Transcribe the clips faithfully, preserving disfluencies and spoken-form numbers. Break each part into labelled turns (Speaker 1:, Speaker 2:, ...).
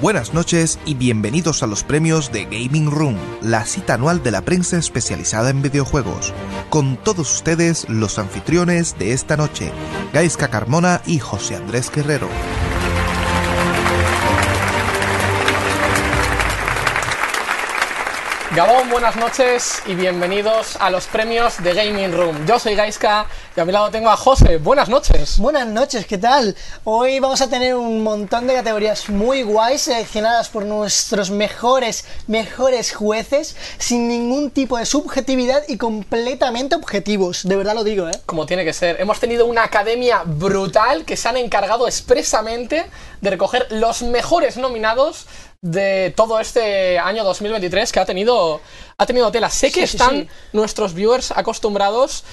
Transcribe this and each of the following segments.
Speaker 1: Buenas noches y bienvenidos a los premios de Gaming Room, la cita anual de la prensa especializada en videojuegos. Con todos ustedes, los anfitriones de esta noche, Gaizka Carmona y José Andrés Guerrero.
Speaker 2: Gabón, buenas noches y bienvenidos a los premios de Gaming Room. Yo soy Gaizka y a mi lado tengo a José. Buenas noches.
Speaker 3: Buenas noches, ¿qué tal? Hoy vamos a tener un montón de categorías muy guays seleccionadas por nuestros mejores, mejores jueces, sin ningún tipo de subjetividad y completamente objetivos. De verdad lo digo, ¿eh?
Speaker 2: Como tiene que ser. Hemos tenido una academia brutal que se han encargado expresamente de recoger los mejores nominados de todo este año dos mil veintitrés, que ha tenido ha tenido tela. Sé que sí, están sí, sí. nuestros viewers acostumbrados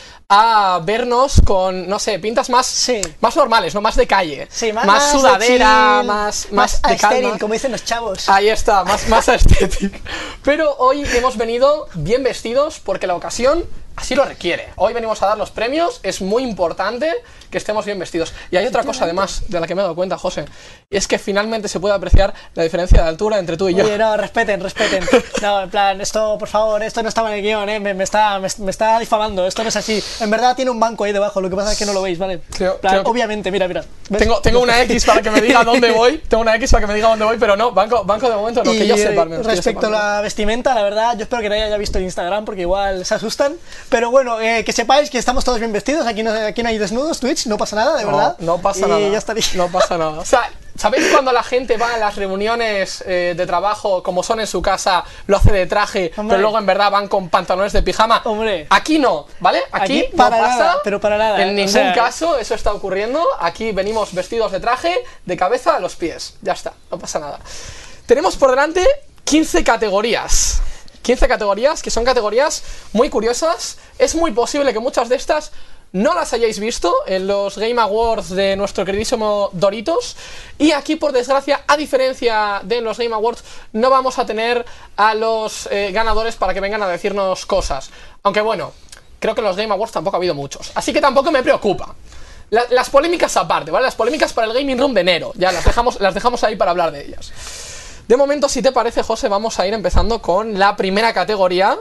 Speaker 2: a vernos con, no sé, pintas más, sí. más normales, no más de calle,
Speaker 3: sí, más,
Speaker 2: más
Speaker 3: más
Speaker 2: sudadera,
Speaker 3: chill,
Speaker 2: más,
Speaker 3: más,
Speaker 2: más de
Speaker 3: estéril,
Speaker 2: calma,
Speaker 3: como dicen los chavos.
Speaker 2: Ahí está, más, más estético. Pero hoy hemos venido bien vestidos porque la ocasión así lo requiere. Hoy venimos a dar los premios, es muy importante que estemos bien vestidos. Y hay otra cosa además de la que me he dado cuenta, José, y es que finalmente se puede apreciar la diferencia de altura entre tú y yo.
Speaker 3: Oye, no, respeten, respeten. No, en plan, esto, por favor, esto no estaba en el guión, ¿eh? me, me, está, me, me está difamando, esto no es así. En verdad tiene un banco ahí debajo, lo que pasa es que no lo veis, ¿vale?
Speaker 2: Creo,
Speaker 3: plan,
Speaker 2: creo
Speaker 3: obviamente, mira, mira.
Speaker 2: Tengo, tengo una X para que me diga dónde voy, tengo una X para que me diga dónde voy, pero no, banco, banco de momento no,
Speaker 3: y
Speaker 2: que yo sepa. Menos,
Speaker 3: respecto
Speaker 2: yo sepa,
Speaker 3: a la vestimenta, la verdad, yo espero que nadie haya visto el Instagram porque igual se asustan. Pero bueno, eh, que sepáis que estamos todos bien vestidos, aquí no, aquí no hay desnudos, Twitch, no pasa nada, de
Speaker 2: no,
Speaker 3: verdad.
Speaker 2: No pasa
Speaker 3: y
Speaker 2: nada.
Speaker 3: Ya estaría.
Speaker 2: No pasa nada. O sea, ¿sabéis cuando la gente va a las reuniones eh, de trabajo, como son en su casa, lo hace de traje, Hombre. pero luego en verdad van con pantalones de pijama?
Speaker 3: Hombre.
Speaker 2: Aquí no, ¿vale? Aquí,
Speaker 3: aquí para
Speaker 2: no pasa,
Speaker 3: nada, pero para nada.
Speaker 2: En ningún
Speaker 3: o sea...
Speaker 2: caso eso está ocurriendo. Aquí venimos vestidos de traje, de cabeza a los pies. Ya está, no pasa nada. Tenemos por delante quince categorías. quince categorías, que son categorías muy curiosas. Es muy posible que muchas de estas no las hayáis visto en los Game Awards de nuestro queridísimo Doritos. Y aquí, por desgracia, a diferencia de los Game Awards, no vamos a tener a los eh, ganadores para que vengan a decirnos cosas. Aunque bueno, creo que en los Game Awards tampoco ha habido muchos, así que tampoco me preocupa. La, las polémicas aparte, ¿vale? Las polémicas para el Gaming Room de enero, ya las dejamos, las dejamos ahí para hablar de ellas. De momento, si te parece, José, vamos a ir empezando con la primera categoría,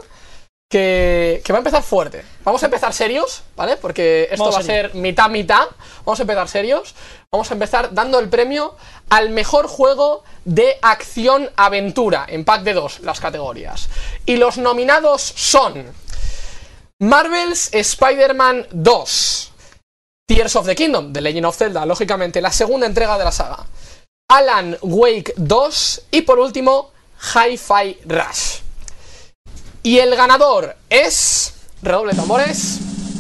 Speaker 2: que, que va a empezar fuerte. Vamos a empezar serios, ¿vale? Porque esto vamos va a ser mitad-mitad. Vamos a empezar serios. Vamos a empezar dando el premio al mejor juego de acción-aventura, en pack de dos, las categorías. Y los nominados son Marvel's Spider-Man dos, Tears of the Kingdom, The Legend of Zelda, lógicamente, la segunda entrega de la saga, Alan Wake dos y por último Hi-Fi Rush. Y el ganador es... redoble de tambores.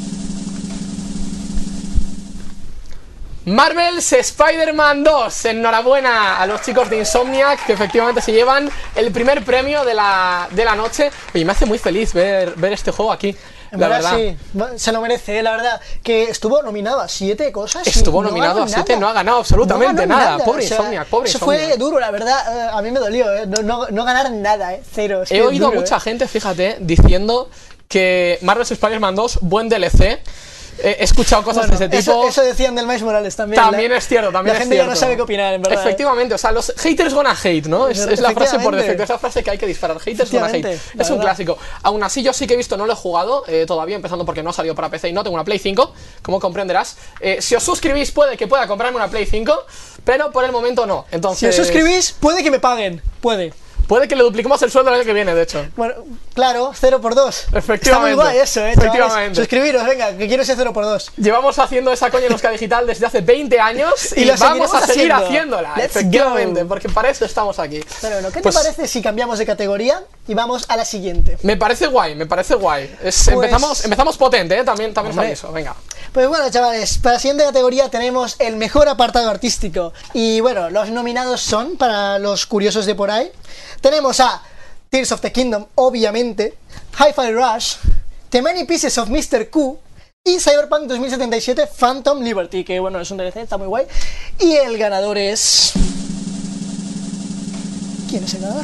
Speaker 2: Marvel's Spider-Man dos. Enhorabuena a los chicos de Insomniac, que efectivamente se llevan el primer premio de la, de la noche. Oye, me hace muy feliz ver, ver este juego aquí.
Speaker 3: En
Speaker 2: la
Speaker 3: verdad,
Speaker 2: verdad,
Speaker 3: sí, se lo merece, la verdad, que estuvo nominado a siete cosas.
Speaker 2: Estuvo
Speaker 3: no
Speaker 2: nominado a siete, no ha ganado absolutamente
Speaker 3: no
Speaker 2: nada.
Speaker 3: nada.
Speaker 2: Pobre
Speaker 3: o sea,
Speaker 2: Insomniac, pobre
Speaker 3: Eso
Speaker 2: Insomniac.
Speaker 3: fue duro, la verdad, a mí me dolió, ¿eh? no, no, no ganar nada, ¿eh? Cero. Es
Speaker 2: He
Speaker 3: que
Speaker 2: oído
Speaker 3: duro,
Speaker 2: a mucha
Speaker 3: ¿eh?
Speaker 2: gente, fíjate, diciendo que Marvel's Spider-Man dos, buen D L C. He escuchado cosas
Speaker 3: bueno,
Speaker 2: de ese tipo.
Speaker 3: Eso, eso decían del Miles Morales también.
Speaker 2: También
Speaker 3: la,
Speaker 2: es cierto, también
Speaker 3: la
Speaker 2: es
Speaker 3: gente
Speaker 2: cierto.
Speaker 3: ya no sabe qué opinar, en verdad.
Speaker 2: Efectivamente, o sea, los haters gonna hate, ¿no? Es, es la frase por defecto, es la frase que hay que disparar. Haters gonna hate. Es un
Speaker 3: verdad.
Speaker 2: clásico. Aún así, yo sí que he visto, no lo he jugado eh, todavía, empezando porque no ha salido para P C y no tengo una Play cinco, como comprenderás. Eh, si os suscribís, puede que pueda comprarme una Play cinco, pero por el momento no. Entonces,
Speaker 3: si os suscribís, puede que me paguen. Puede.
Speaker 2: Puede que le dupliquemos el sueldo el año que viene, de hecho.
Speaker 3: Bueno, claro, cero por dos.
Speaker 2: Efectivamente.
Speaker 3: Está muy guay eso, eh,
Speaker 2: Efectivamente.
Speaker 3: chavales. Suscribiros, venga, que quiero ese cero por dos.
Speaker 2: Llevamos haciendo esa coña en Euskadi Digital desde hace veinte años y,
Speaker 3: y lo
Speaker 2: vamos a seguir
Speaker 3: haciendo.
Speaker 2: haciéndola.
Speaker 3: Let's
Speaker 2: efectivamente,
Speaker 3: go.
Speaker 2: porque para eso estamos aquí.
Speaker 3: Pero bueno, ¿qué
Speaker 2: pues,
Speaker 3: te parece si cambiamos de categoría y vamos a la siguiente?
Speaker 2: Me parece guay, me parece guay. Es,
Speaker 3: pues,
Speaker 2: empezamos, empezamos potente, ¿eh? También, también os aviso, venga.
Speaker 3: Pues bueno, chavales, para la siguiente categoría tenemos el mejor apartado artístico. Y bueno, los nominados son, para los curiosos de por ahí, tenemos a Tears of the Kingdom, obviamente, Hi-Fi Rush, The Many Pieces of mister Q y Cyberpunk dos mil setenta y siete Phantom Liberty, que bueno, es un D L C, está muy guay. Y el ganador es... ¿Quién es el ganador?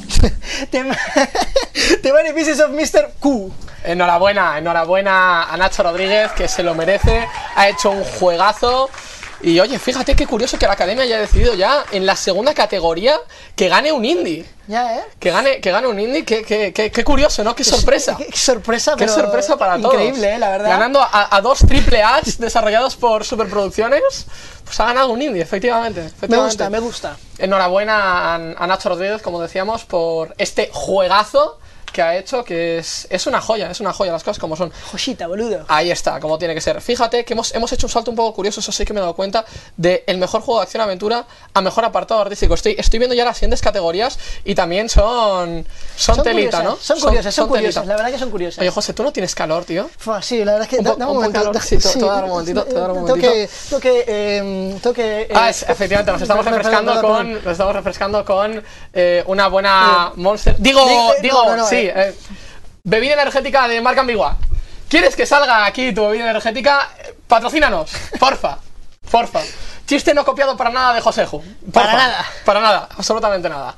Speaker 3: The Many Pieces of mister Q.
Speaker 2: Enhorabuena, enhorabuena a Nacho Rodríguez, que se lo merece, ha hecho un juegazo. Y oye, fíjate qué curioso que la Academia haya decidido ya en la segunda categoría que gane un indie.
Speaker 3: Ya, ¿eh?
Speaker 2: Que gane, que gane un indie, qué, qué, qué, qué curioso, ¿no? Qué sorpresa.
Speaker 3: Qué, qué sorpresa,
Speaker 2: Qué
Speaker 3: pero
Speaker 2: sorpresa para todos.
Speaker 3: increíble, ¿eh? La verdad.
Speaker 2: Ganando a, a dos triple A desarrollados por Superproducciones, pues ha ganado un indie, efectivamente. efectivamente.
Speaker 3: Me gusta, me gusta.
Speaker 2: Enhorabuena a, a Nacho Rodríguez, como decíamos, por este juegazo que ha hecho, que es, es una joya, es una joya, las cosas como son.
Speaker 3: Joyita, boludo.
Speaker 2: Ahí está, como tiene que ser. Fíjate que hemos, hemos hecho un salto un poco curioso, eso sí que me he dado cuenta, de el mejor juego de acción-aventura a mejor apartado artístico. Estoy, estoy viendo ya las siguientes categorías y también son, son,
Speaker 3: Son
Speaker 2: telita,
Speaker 3: curiosas,
Speaker 2: ¿no?
Speaker 3: Son curiosas, son, curiosas,
Speaker 2: telita.
Speaker 3: la verdad que son curiosas.
Speaker 2: Oye, José, ¿tú no tienes calor, tío?
Speaker 3: Fua, sí, la verdad es que...
Speaker 2: Un
Speaker 3: da-
Speaker 2: po-
Speaker 3: dame
Speaker 2: un
Speaker 3: un
Speaker 2: poco
Speaker 3: momento.
Speaker 2: calor, sí, te-
Speaker 3: sí,
Speaker 2: te voy a dar un momentito, te voy a dar un
Speaker 3: tengo
Speaker 2: momentito.
Speaker 3: que... Tengo que... Eh, tengo que eh,
Speaker 2: Ah, es, efectivamente, nos estamos
Speaker 3: perdón,
Speaker 2: refrescando
Speaker 3: perdón,
Speaker 2: con,
Speaker 3: perdón.
Speaker 2: nos estamos refrescando con eh, una buena
Speaker 3: Eh,
Speaker 2: Monster. Digo,
Speaker 3: digo, eh,
Speaker 2: digo,
Speaker 3: no, no, no,
Speaker 2: sí,
Speaker 3: eh.
Speaker 2: eh, bebida energética de marca ambigua. ¿Quieres que salga aquí tu bebida energética? Eh, Patrocínanos, porfa, porfa. Chiste no copiado para nada de Joseju. Porfa,
Speaker 3: Para nada.
Speaker 2: Para nada, absolutamente nada.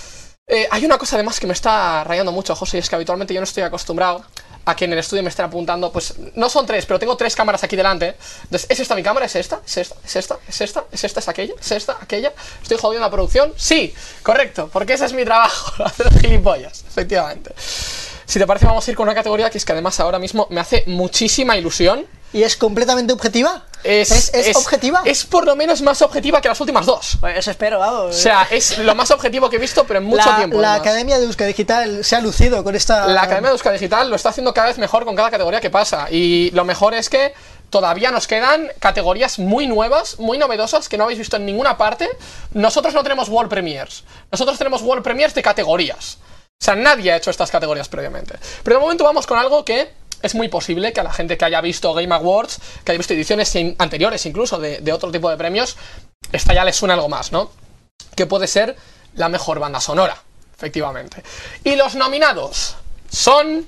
Speaker 2: Eh, hay una cosa además que me está rayando mucho, José, y es que habitualmente yo no estoy acostumbrado a que en el estudio me estén apuntando, pues no son tres, pero tengo tres cámaras aquí delante. Entonces, ¿es esta mi cámara? ¿Es esta? ¿Es esta? ¿Es esta? ¿Es esta? ¿Es esta? ¿Es aquella? ¿Es esta? ¿Aquella? ¿Estoy jodiendo la producción? Sí, correcto, porque ese es mi trabajo, hacer gilipollas, efectivamente. Si te parece, vamos a ir con una categoría que es que además ahora mismo me hace muchísima ilusión.
Speaker 3: ¿Y es completamente objetiva?
Speaker 2: Es,
Speaker 3: ¿Es, es objetiva?
Speaker 2: Es por lo menos más objetiva que las últimas dos.
Speaker 3: Pues eso espero, vamos.
Speaker 2: O sea, es lo más objetivo que he visto, pero en mucho
Speaker 3: la,
Speaker 2: tiempo.
Speaker 3: La
Speaker 2: además.
Speaker 3: Academia de Euskadi Digital se ha lucido con esta...
Speaker 2: La Academia de Euskadi Digital lo está haciendo cada vez mejor con cada categoría que pasa. Y lo mejor es que todavía nos quedan categorías muy nuevas, muy novedosas, que no habéis visto en ninguna parte. Nosotros no tenemos World Premiers. Nosotros tenemos World Premiers de categorías. O sea, nadie ha hecho estas categorías previamente. Pero de momento vamos con algo que es muy posible que a la gente que haya visto Game Awards, que haya visto ediciones anteriores incluso de, de otro tipo de premios, esta ya les suena algo más, ¿no? Que puede ser la mejor banda sonora, efectivamente. Y los nominados son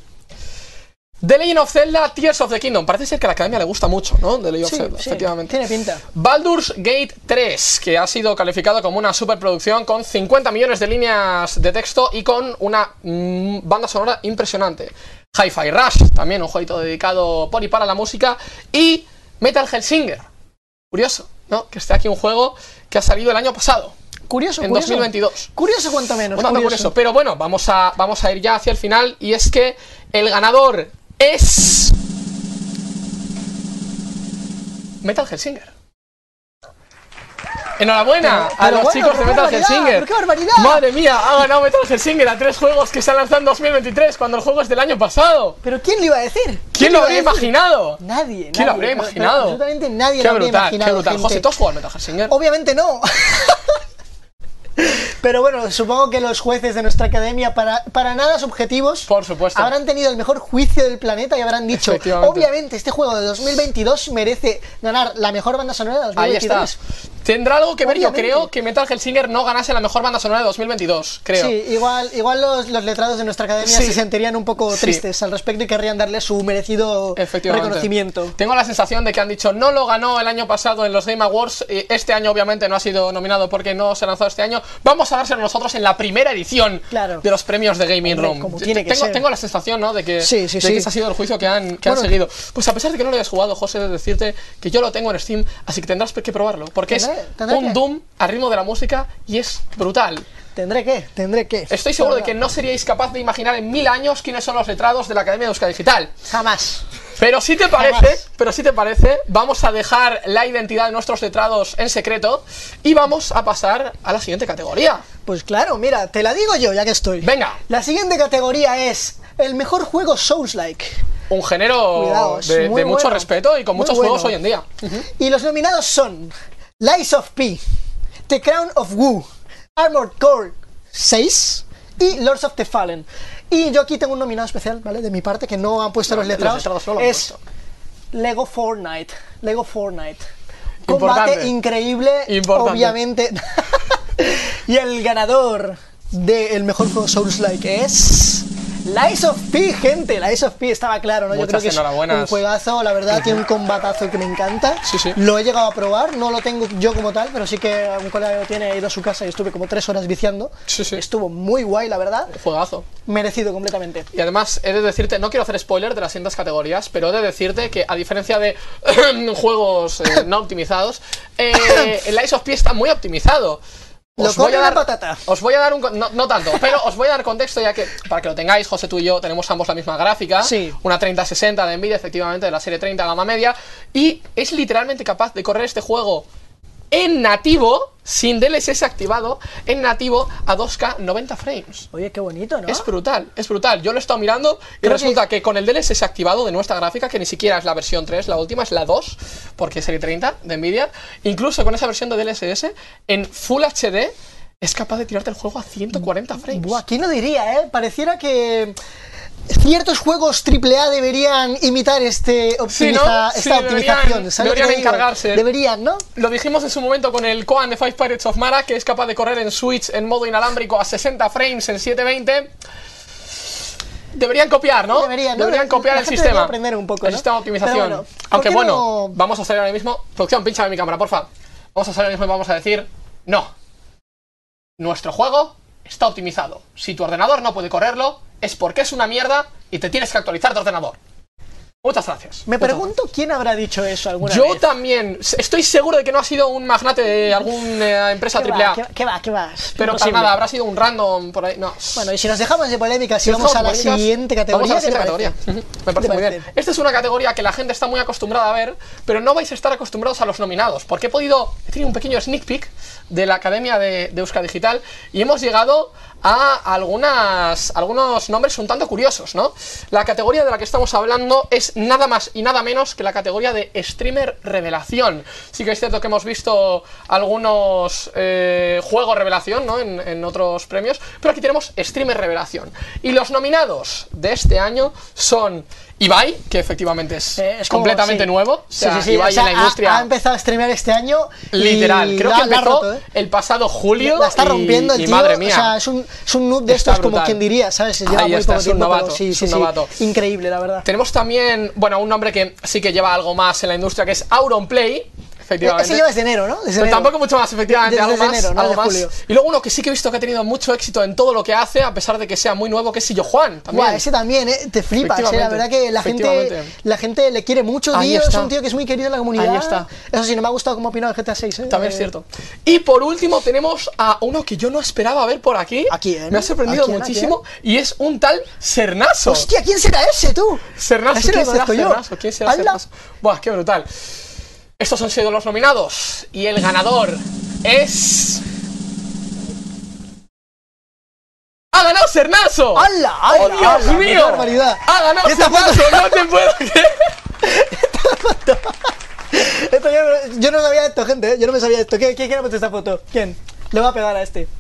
Speaker 2: The Legend of Zelda Tears of the Kingdom. Parece ser que a la Academia le gusta mucho, ¿no? The Legend
Speaker 3: Sí,
Speaker 2: of Zelda,
Speaker 3: sí,
Speaker 2: efectivamente.
Speaker 3: tiene pinta.
Speaker 2: Baldur's Gate tres, que ha sido calificado como una superproducción con cincuenta millones de líneas de texto y con una mm, banda sonora impresionante. Hi-Fi Rush, también un jueguito dedicado por y para la música. Y Metal Hellsinger. Curioso, ¿no? Que esté aquí un juego que ha salido el año pasado,
Speaker 3: Curioso,
Speaker 2: en
Speaker 3: curioso.
Speaker 2: dos mil veintidós.
Speaker 3: Curioso cuanto menos,
Speaker 2: Un dato
Speaker 3: curioso.
Speaker 2: curioso. Pero bueno, vamos a, vamos a ir ya hacia el final. Y es que el ganador es Metal Hellsinger. Enhorabuena
Speaker 3: Pero-
Speaker 2: a
Speaker 3: pero
Speaker 2: los
Speaker 3: bueno,
Speaker 2: chicos de
Speaker 3: pero qué
Speaker 2: Metal
Speaker 3: barbaridad,
Speaker 2: Hellsinger.
Speaker 3: pero qué barbaridad.
Speaker 2: Madre mía, ha ganado Metal Hellsinger a tres juegos que se han lanzado en dos mil veintitrés, cuando el juego es del año pasado.
Speaker 3: ¿Pero quién le iba a decir?
Speaker 2: ¿Quién lo
Speaker 3: le
Speaker 2: habría
Speaker 3: iba a decir?
Speaker 2: imaginado?
Speaker 3: Nadie,
Speaker 2: ¿Quién lo
Speaker 3: nadie,
Speaker 2: habría
Speaker 3: pero- pero
Speaker 2: imaginado?
Speaker 3: absolutamente nadie
Speaker 2: Qué
Speaker 3: lo habría
Speaker 2: brutal,
Speaker 3: imaginado,
Speaker 2: qué brutal.
Speaker 3: gente.
Speaker 2: José, ¿tú has jugado al Metal Hellsinger?
Speaker 3: Obviamente no. Pero bueno, supongo que los jueces de nuestra academia, para, para nada subjetivos,
Speaker 2: Por supuesto.
Speaker 3: habrán tenido el mejor juicio del planeta y habrán dicho,
Speaker 2: Efectivamente.
Speaker 3: obviamente este juego de dos mil veintidós merece ganar la mejor banda sonora de dos mil
Speaker 2: Ahí está.
Speaker 3: veintidós.
Speaker 2: Tendrá algo que ver, yo
Speaker 3: Obviamente.
Speaker 2: creo, que Metal Hellsinger no ganase la mejor banda sonora de dos mil veintidós, creo.
Speaker 3: Sí, igual, igual los, los letrados de nuestra academia
Speaker 2: Sí.
Speaker 3: se sentirían un poco
Speaker 2: Sí.
Speaker 3: tristes al respecto y querrían darle su merecido
Speaker 2: Efectivamente.
Speaker 3: reconocimiento.
Speaker 2: Tengo la sensación de que han dicho, no lo ganó el año pasado en los Game Awards, y este año obviamente no ha sido nominado porque no se lanzó este año, vamos a dárselo nosotros en la primera edición
Speaker 3: Claro.
Speaker 2: de los premios de Gaming
Speaker 3: Hombre,
Speaker 2: Room.
Speaker 3: como tiene que
Speaker 2: tengo,
Speaker 3: ser.
Speaker 2: tengo la sensación, ¿no?, de que,
Speaker 3: Sí, sí,
Speaker 2: de
Speaker 3: sí.
Speaker 2: que ese ha sido el juicio que han, que han
Speaker 3: Bueno.
Speaker 2: seguido. Pues a pesar de que no lo hayas jugado, José, de decirte que yo lo tengo en Steam, así que tendrás que probarlo, porque
Speaker 3: Tendré-
Speaker 2: es
Speaker 3: tendré
Speaker 2: un
Speaker 3: que.
Speaker 2: Doom al ritmo de la música y es brutal.
Speaker 3: Tendré que, tendré que.
Speaker 2: Estoy seguro de
Speaker 3: La
Speaker 2: que
Speaker 3: verdad.
Speaker 2: no seríais capaz de imaginar en mil años quiénes son los letrados de la Academia de Euskadi Digital.
Speaker 3: Jamás.
Speaker 2: Pero si te parece,
Speaker 3: Jamás.
Speaker 2: pero si te parece, vamos a dejar la identidad de nuestros letrados en secreto y vamos a pasar a la siguiente categoría.
Speaker 3: Pues claro, mira, te la digo yo, ya que estoy.
Speaker 2: Venga.
Speaker 3: La siguiente categoría es el mejor juego Souls-like.
Speaker 2: Un género
Speaker 3: Cuidaos,
Speaker 2: de,
Speaker 3: muy
Speaker 2: de mucho
Speaker 3: bueno,
Speaker 2: respeto y con
Speaker 3: muy
Speaker 2: muchos
Speaker 3: bueno.
Speaker 2: juegos hoy en día.
Speaker 3: Y los nominados son Lies of P, The Crown of Wu, Armored Core seis y Lords of the Fallen. Y yo aquí tengo un nominado especial, ¿vale? De mi parte, que no han puesto
Speaker 2: No,
Speaker 3: los
Speaker 2: los
Speaker 3: letrados.
Speaker 2: letrados no lo han
Speaker 3: es
Speaker 2: puesto.
Speaker 3: Lego Fortnite. Lego Fortnite.
Speaker 2: Importante.
Speaker 3: Combate increíble,
Speaker 2: Importante.
Speaker 3: obviamente. Y el ganador del mejor juego Souls-like es Lies of P, gente, Lies of P, estaba claro, ¿no? Yo creo
Speaker 2: Muchas
Speaker 3: que es
Speaker 2: enhorabuenas.
Speaker 3: un juegazo, la verdad, tiene un combatazo que me encanta.
Speaker 2: Sí, sí.
Speaker 3: Lo he llegado a probar, no lo tengo yo como tal, pero sí que algún colega lo tiene, he ido a su casa y estuve como tres horas viciando.
Speaker 2: Sí, sí.
Speaker 3: Estuvo muy guay, la verdad.
Speaker 2: Juegazo.
Speaker 3: Merecido completamente.
Speaker 2: Y además, he de decirte, no quiero hacer spoiler de las siguientes categorías, pero he de decirte que, a diferencia de juegos eh, no optimizados, eh, el Lies of P está muy optimizado.
Speaker 3: Lo
Speaker 2: Os voy,
Speaker 3: come
Speaker 2: a
Speaker 3: la
Speaker 2: dar,
Speaker 3: patata.
Speaker 2: os voy a dar un... con- No, no tanto, pero os voy a dar contexto ya que, para que lo tengáis, José, tú y yo tenemos ambos la misma gráfica.
Speaker 3: Sí.
Speaker 2: Una treinta sesenta de Nvidia, efectivamente, de la serie treinta gama media. Y es literalmente capaz de correr este juego en nativo, sin D L S S activado, en nativo a dos K noventa frames.
Speaker 3: Oye, qué bonito, ¿no?
Speaker 2: Es brutal, es brutal. Yo lo he estado mirando y
Speaker 3: Creo
Speaker 2: resulta que... que con el D L S S activado de nuestra gráfica, que ni siquiera es la versión tres, la última es la dos, porque es serie treinta de Nvidia, incluso con esa versión de D L S S, en Full H D es capaz de tirarte el juego a ciento cuarenta frames.
Speaker 3: Buah, ¿quién lo diría, eh? Pareciera que ciertos juegos triple A deberían imitar este optimiza-
Speaker 2: Sí, ¿no?
Speaker 3: esta
Speaker 2: Sí,
Speaker 3: optimización.
Speaker 2: deberían-
Speaker 3: ¿Sabes lo que
Speaker 2: deberían
Speaker 3: te digo?
Speaker 2: encargarse.
Speaker 3: Deberían, ¿no?
Speaker 2: Lo dijimos en su momento con el Koan de Five Pirates of Mara, que es capaz de correr en Switch en modo inalámbrico a sesenta frames en setecientos veinte. Deberían copiar, ¿no?
Speaker 3: Deberían, ¿no? La-
Speaker 2: copiar
Speaker 3: la
Speaker 2: el
Speaker 3: gente
Speaker 2: sistema.
Speaker 3: debería aprender un poco,
Speaker 2: El
Speaker 3: ¿no?
Speaker 2: sistema de optimización.
Speaker 3: Pero bueno, ¿por
Speaker 2: Aunque
Speaker 3: qué
Speaker 2: bueno,
Speaker 3: no?
Speaker 2: vamos a salir ahora mismo. Producción, pincha mi cámara, porfa. Vamos a salir ahora mismo y vamos a decir: no. Nuestro juego está optimizado. Si tu ordenador no puede correrlo, es porque es una mierda y te tienes que actualizar tu ordenador. Muchas gracias.
Speaker 3: Me
Speaker 2: Muchas
Speaker 3: pregunto quién habrá dicho eso alguna
Speaker 2: Yo
Speaker 3: vez.
Speaker 2: también. Estoy seguro de que no ha sido un magnate de alguna empresa
Speaker 3: ¿Qué
Speaker 2: triple
Speaker 3: va,
Speaker 2: A.
Speaker 3: qué, qué va, qué va? Es
Speaker 2: Pero para
Speaker 3: imposible.
Speaker 2: nada, habrá sido un random por ahí. No.
Speaker 3: Bueno, y si nos dejamos de polémicas y
Speaker 2: Si
Speaker 3: vamos a la
Speaker 2: estamos polémicas,
Speaker 3: siguiente categoría,
Speaker 2: Vamos a la
Speaker 3: ¿qué te
Speaker 2: siguiente
Speaker 3: parece?
Speaker 2: categoría. Ujú, me parece
Speaker 3: ¿Qué te
Speaker 2: muy bien.
Speaker 3: parece?
Speaker 2: Esta es una categoría que la gente está muy acostumbrada a ver, pero no vais a estar acostumbrados a los nominados, porque he podido, he tenido un pequeño sneak peek de la Academia de, de Euska Digital y hemos llegado a algunas, algunos nombres un tanto curiosos, ¿no? La categoría de la que estamos hablando es nada más y nada menos que la categoría de Streamer Revelación. Sí que es cierto que hemos visto algunos eh, juegos revelación, ¿no? En, en otros premios, pero aquí tenemos Streamer Revelación. Y los nominados de este año son Ibai, que efectivamente es,
Speaker 3: Eh, es como-
Speaker 2: completamente
Speaker 3: sí.
Speaker 2: nuevo. O
Speaker 3: Sí,
Speaker 2: sea,
Speaker 3: sí, sí.
Speaker 2: Ibai
Speaker 3: O sea,
Speaker 2: en la
Speaker 3: ha-
Speaker 2: industria.
Speaker 3: Ha, empezado a streamear este año. y
Speaker 2: Literal, creo
Speaker 3: la-
Speaker 2: que
Speaker 3: la ha
Speaker 2: empezó
Speaker 3: roto, ¿eh?
Speaker 2: el pasado julio.
Speaker 3: La está
Speaker 2: y-
Speaker 3: rompiendo el
Speaker 2: y
Speaker 3: tío.
Speaker 2: madre mía.
Speaker 3: O sea, es un, es un noob de
Speaker 2: Está
Speaker 3: estos, como
Speaker 2: brutal.
Speaker 3: quien diría, ¿sabes? Se lleva
Speaker 2: Ahí
Speaker 3: muy
Speaker 2: está,
Speaker 3: poco
Speaker 2: es un
Speaker 3: tiempo,
Speaker 2: novato,
Speaker 3: pero sí,
Speaker 2: es
Speaker 3: sí,
Speaker 2: un
Speaker 3: sí.
Speaker 2: novato.
Speaker 3: Increíble, la verdad.
Speaker 2: Tenemos también, bueno, un nombre que sí que lleva algo más en la industria, que es Auronplay, efectivamente.
Speaker 3: Ese lleva desde enero, ¿no? Desde
Speaker 2: Pero
Speaker 3: enero.
Speaker 2: tampoco mucho más, efectivamente,
Speaker 3: Desde
Speaker 2: algo más,
Speaker 3: enero, no
Speaker 2: algo
Speaker 3: desde
Speaker 2: más.
Speaker 3: julio.
Speaker 2: Y luego uno que sí que he visto que ha tenido mucho éxito en todo lo que hace, a pesar de que sea muy nuevo, que es Sillo Juan, también.
Speaker 3: Buah, ese también, ¿eh? Te flipas, ¿eh? La
Speaker 2: Efectivamente,
Speaker 3: verdad que la gente,
Speaker 2: efectivamente.
Speaker 3: la gente le quiere mucho,
Speaker 2: Ahí
Speaker 3: tío. Es
Speaker 2: está.
Speaker 3: un tío que es muy querido en la comunidad.
Speaker 2: Ahí está.
Speaker 3: Eso sí, no me ha gustado cómo ha opinado el G T A seis, ¿eh?
Speaker 2: También
Speaker 3: Eh,
Speaker 2: es cierto. Y por último tenemos a uno que yo no esperaba ver por aquí.
Speaker 3: ¿A quién?
Speaker 2: Me ha sorprendido
Speaker 3: ¿A quién, a
Speaker 2: muchísimo. Y es un tal Sernaso.
Speaker 3: Hostia, ¿quién será ese, tú?
Speaker 2: Sernaso,
Speaker 3: Ese
Speaker 2: ¿quién
Speaker 3: lo
Speaker 2: será
Speaker 3: conozco yo.
Speaker 2: Sernaso? ¿Quién será
Speaker 3: ¡Hala!
Speaker 2: Sernaso? Buah, qué brutal. Estos han sido los nominados. Y el ganador es... ¡Ha ganado Sernaso!
Speaker 3: ¡Hala! ¡Hala!
Speaker 2: ¡Oh, Dios
Speaker 3: hala,
Speaker 2: mío!
Speaker 3: ¡Qué barbaridad!
Speaker 2: ¡Ha ganado
Speaker 3: Esta foto-
Speaker 2: Sernaso! ¡No te puedo creer!
Speaker 3: Esto yo, yo no sabía esto, gente, ¿eh? Yo no me sabía esto. ¿Quién, quién, quién ha puesto esta foto? ¿Quién? Le va a pegar a este.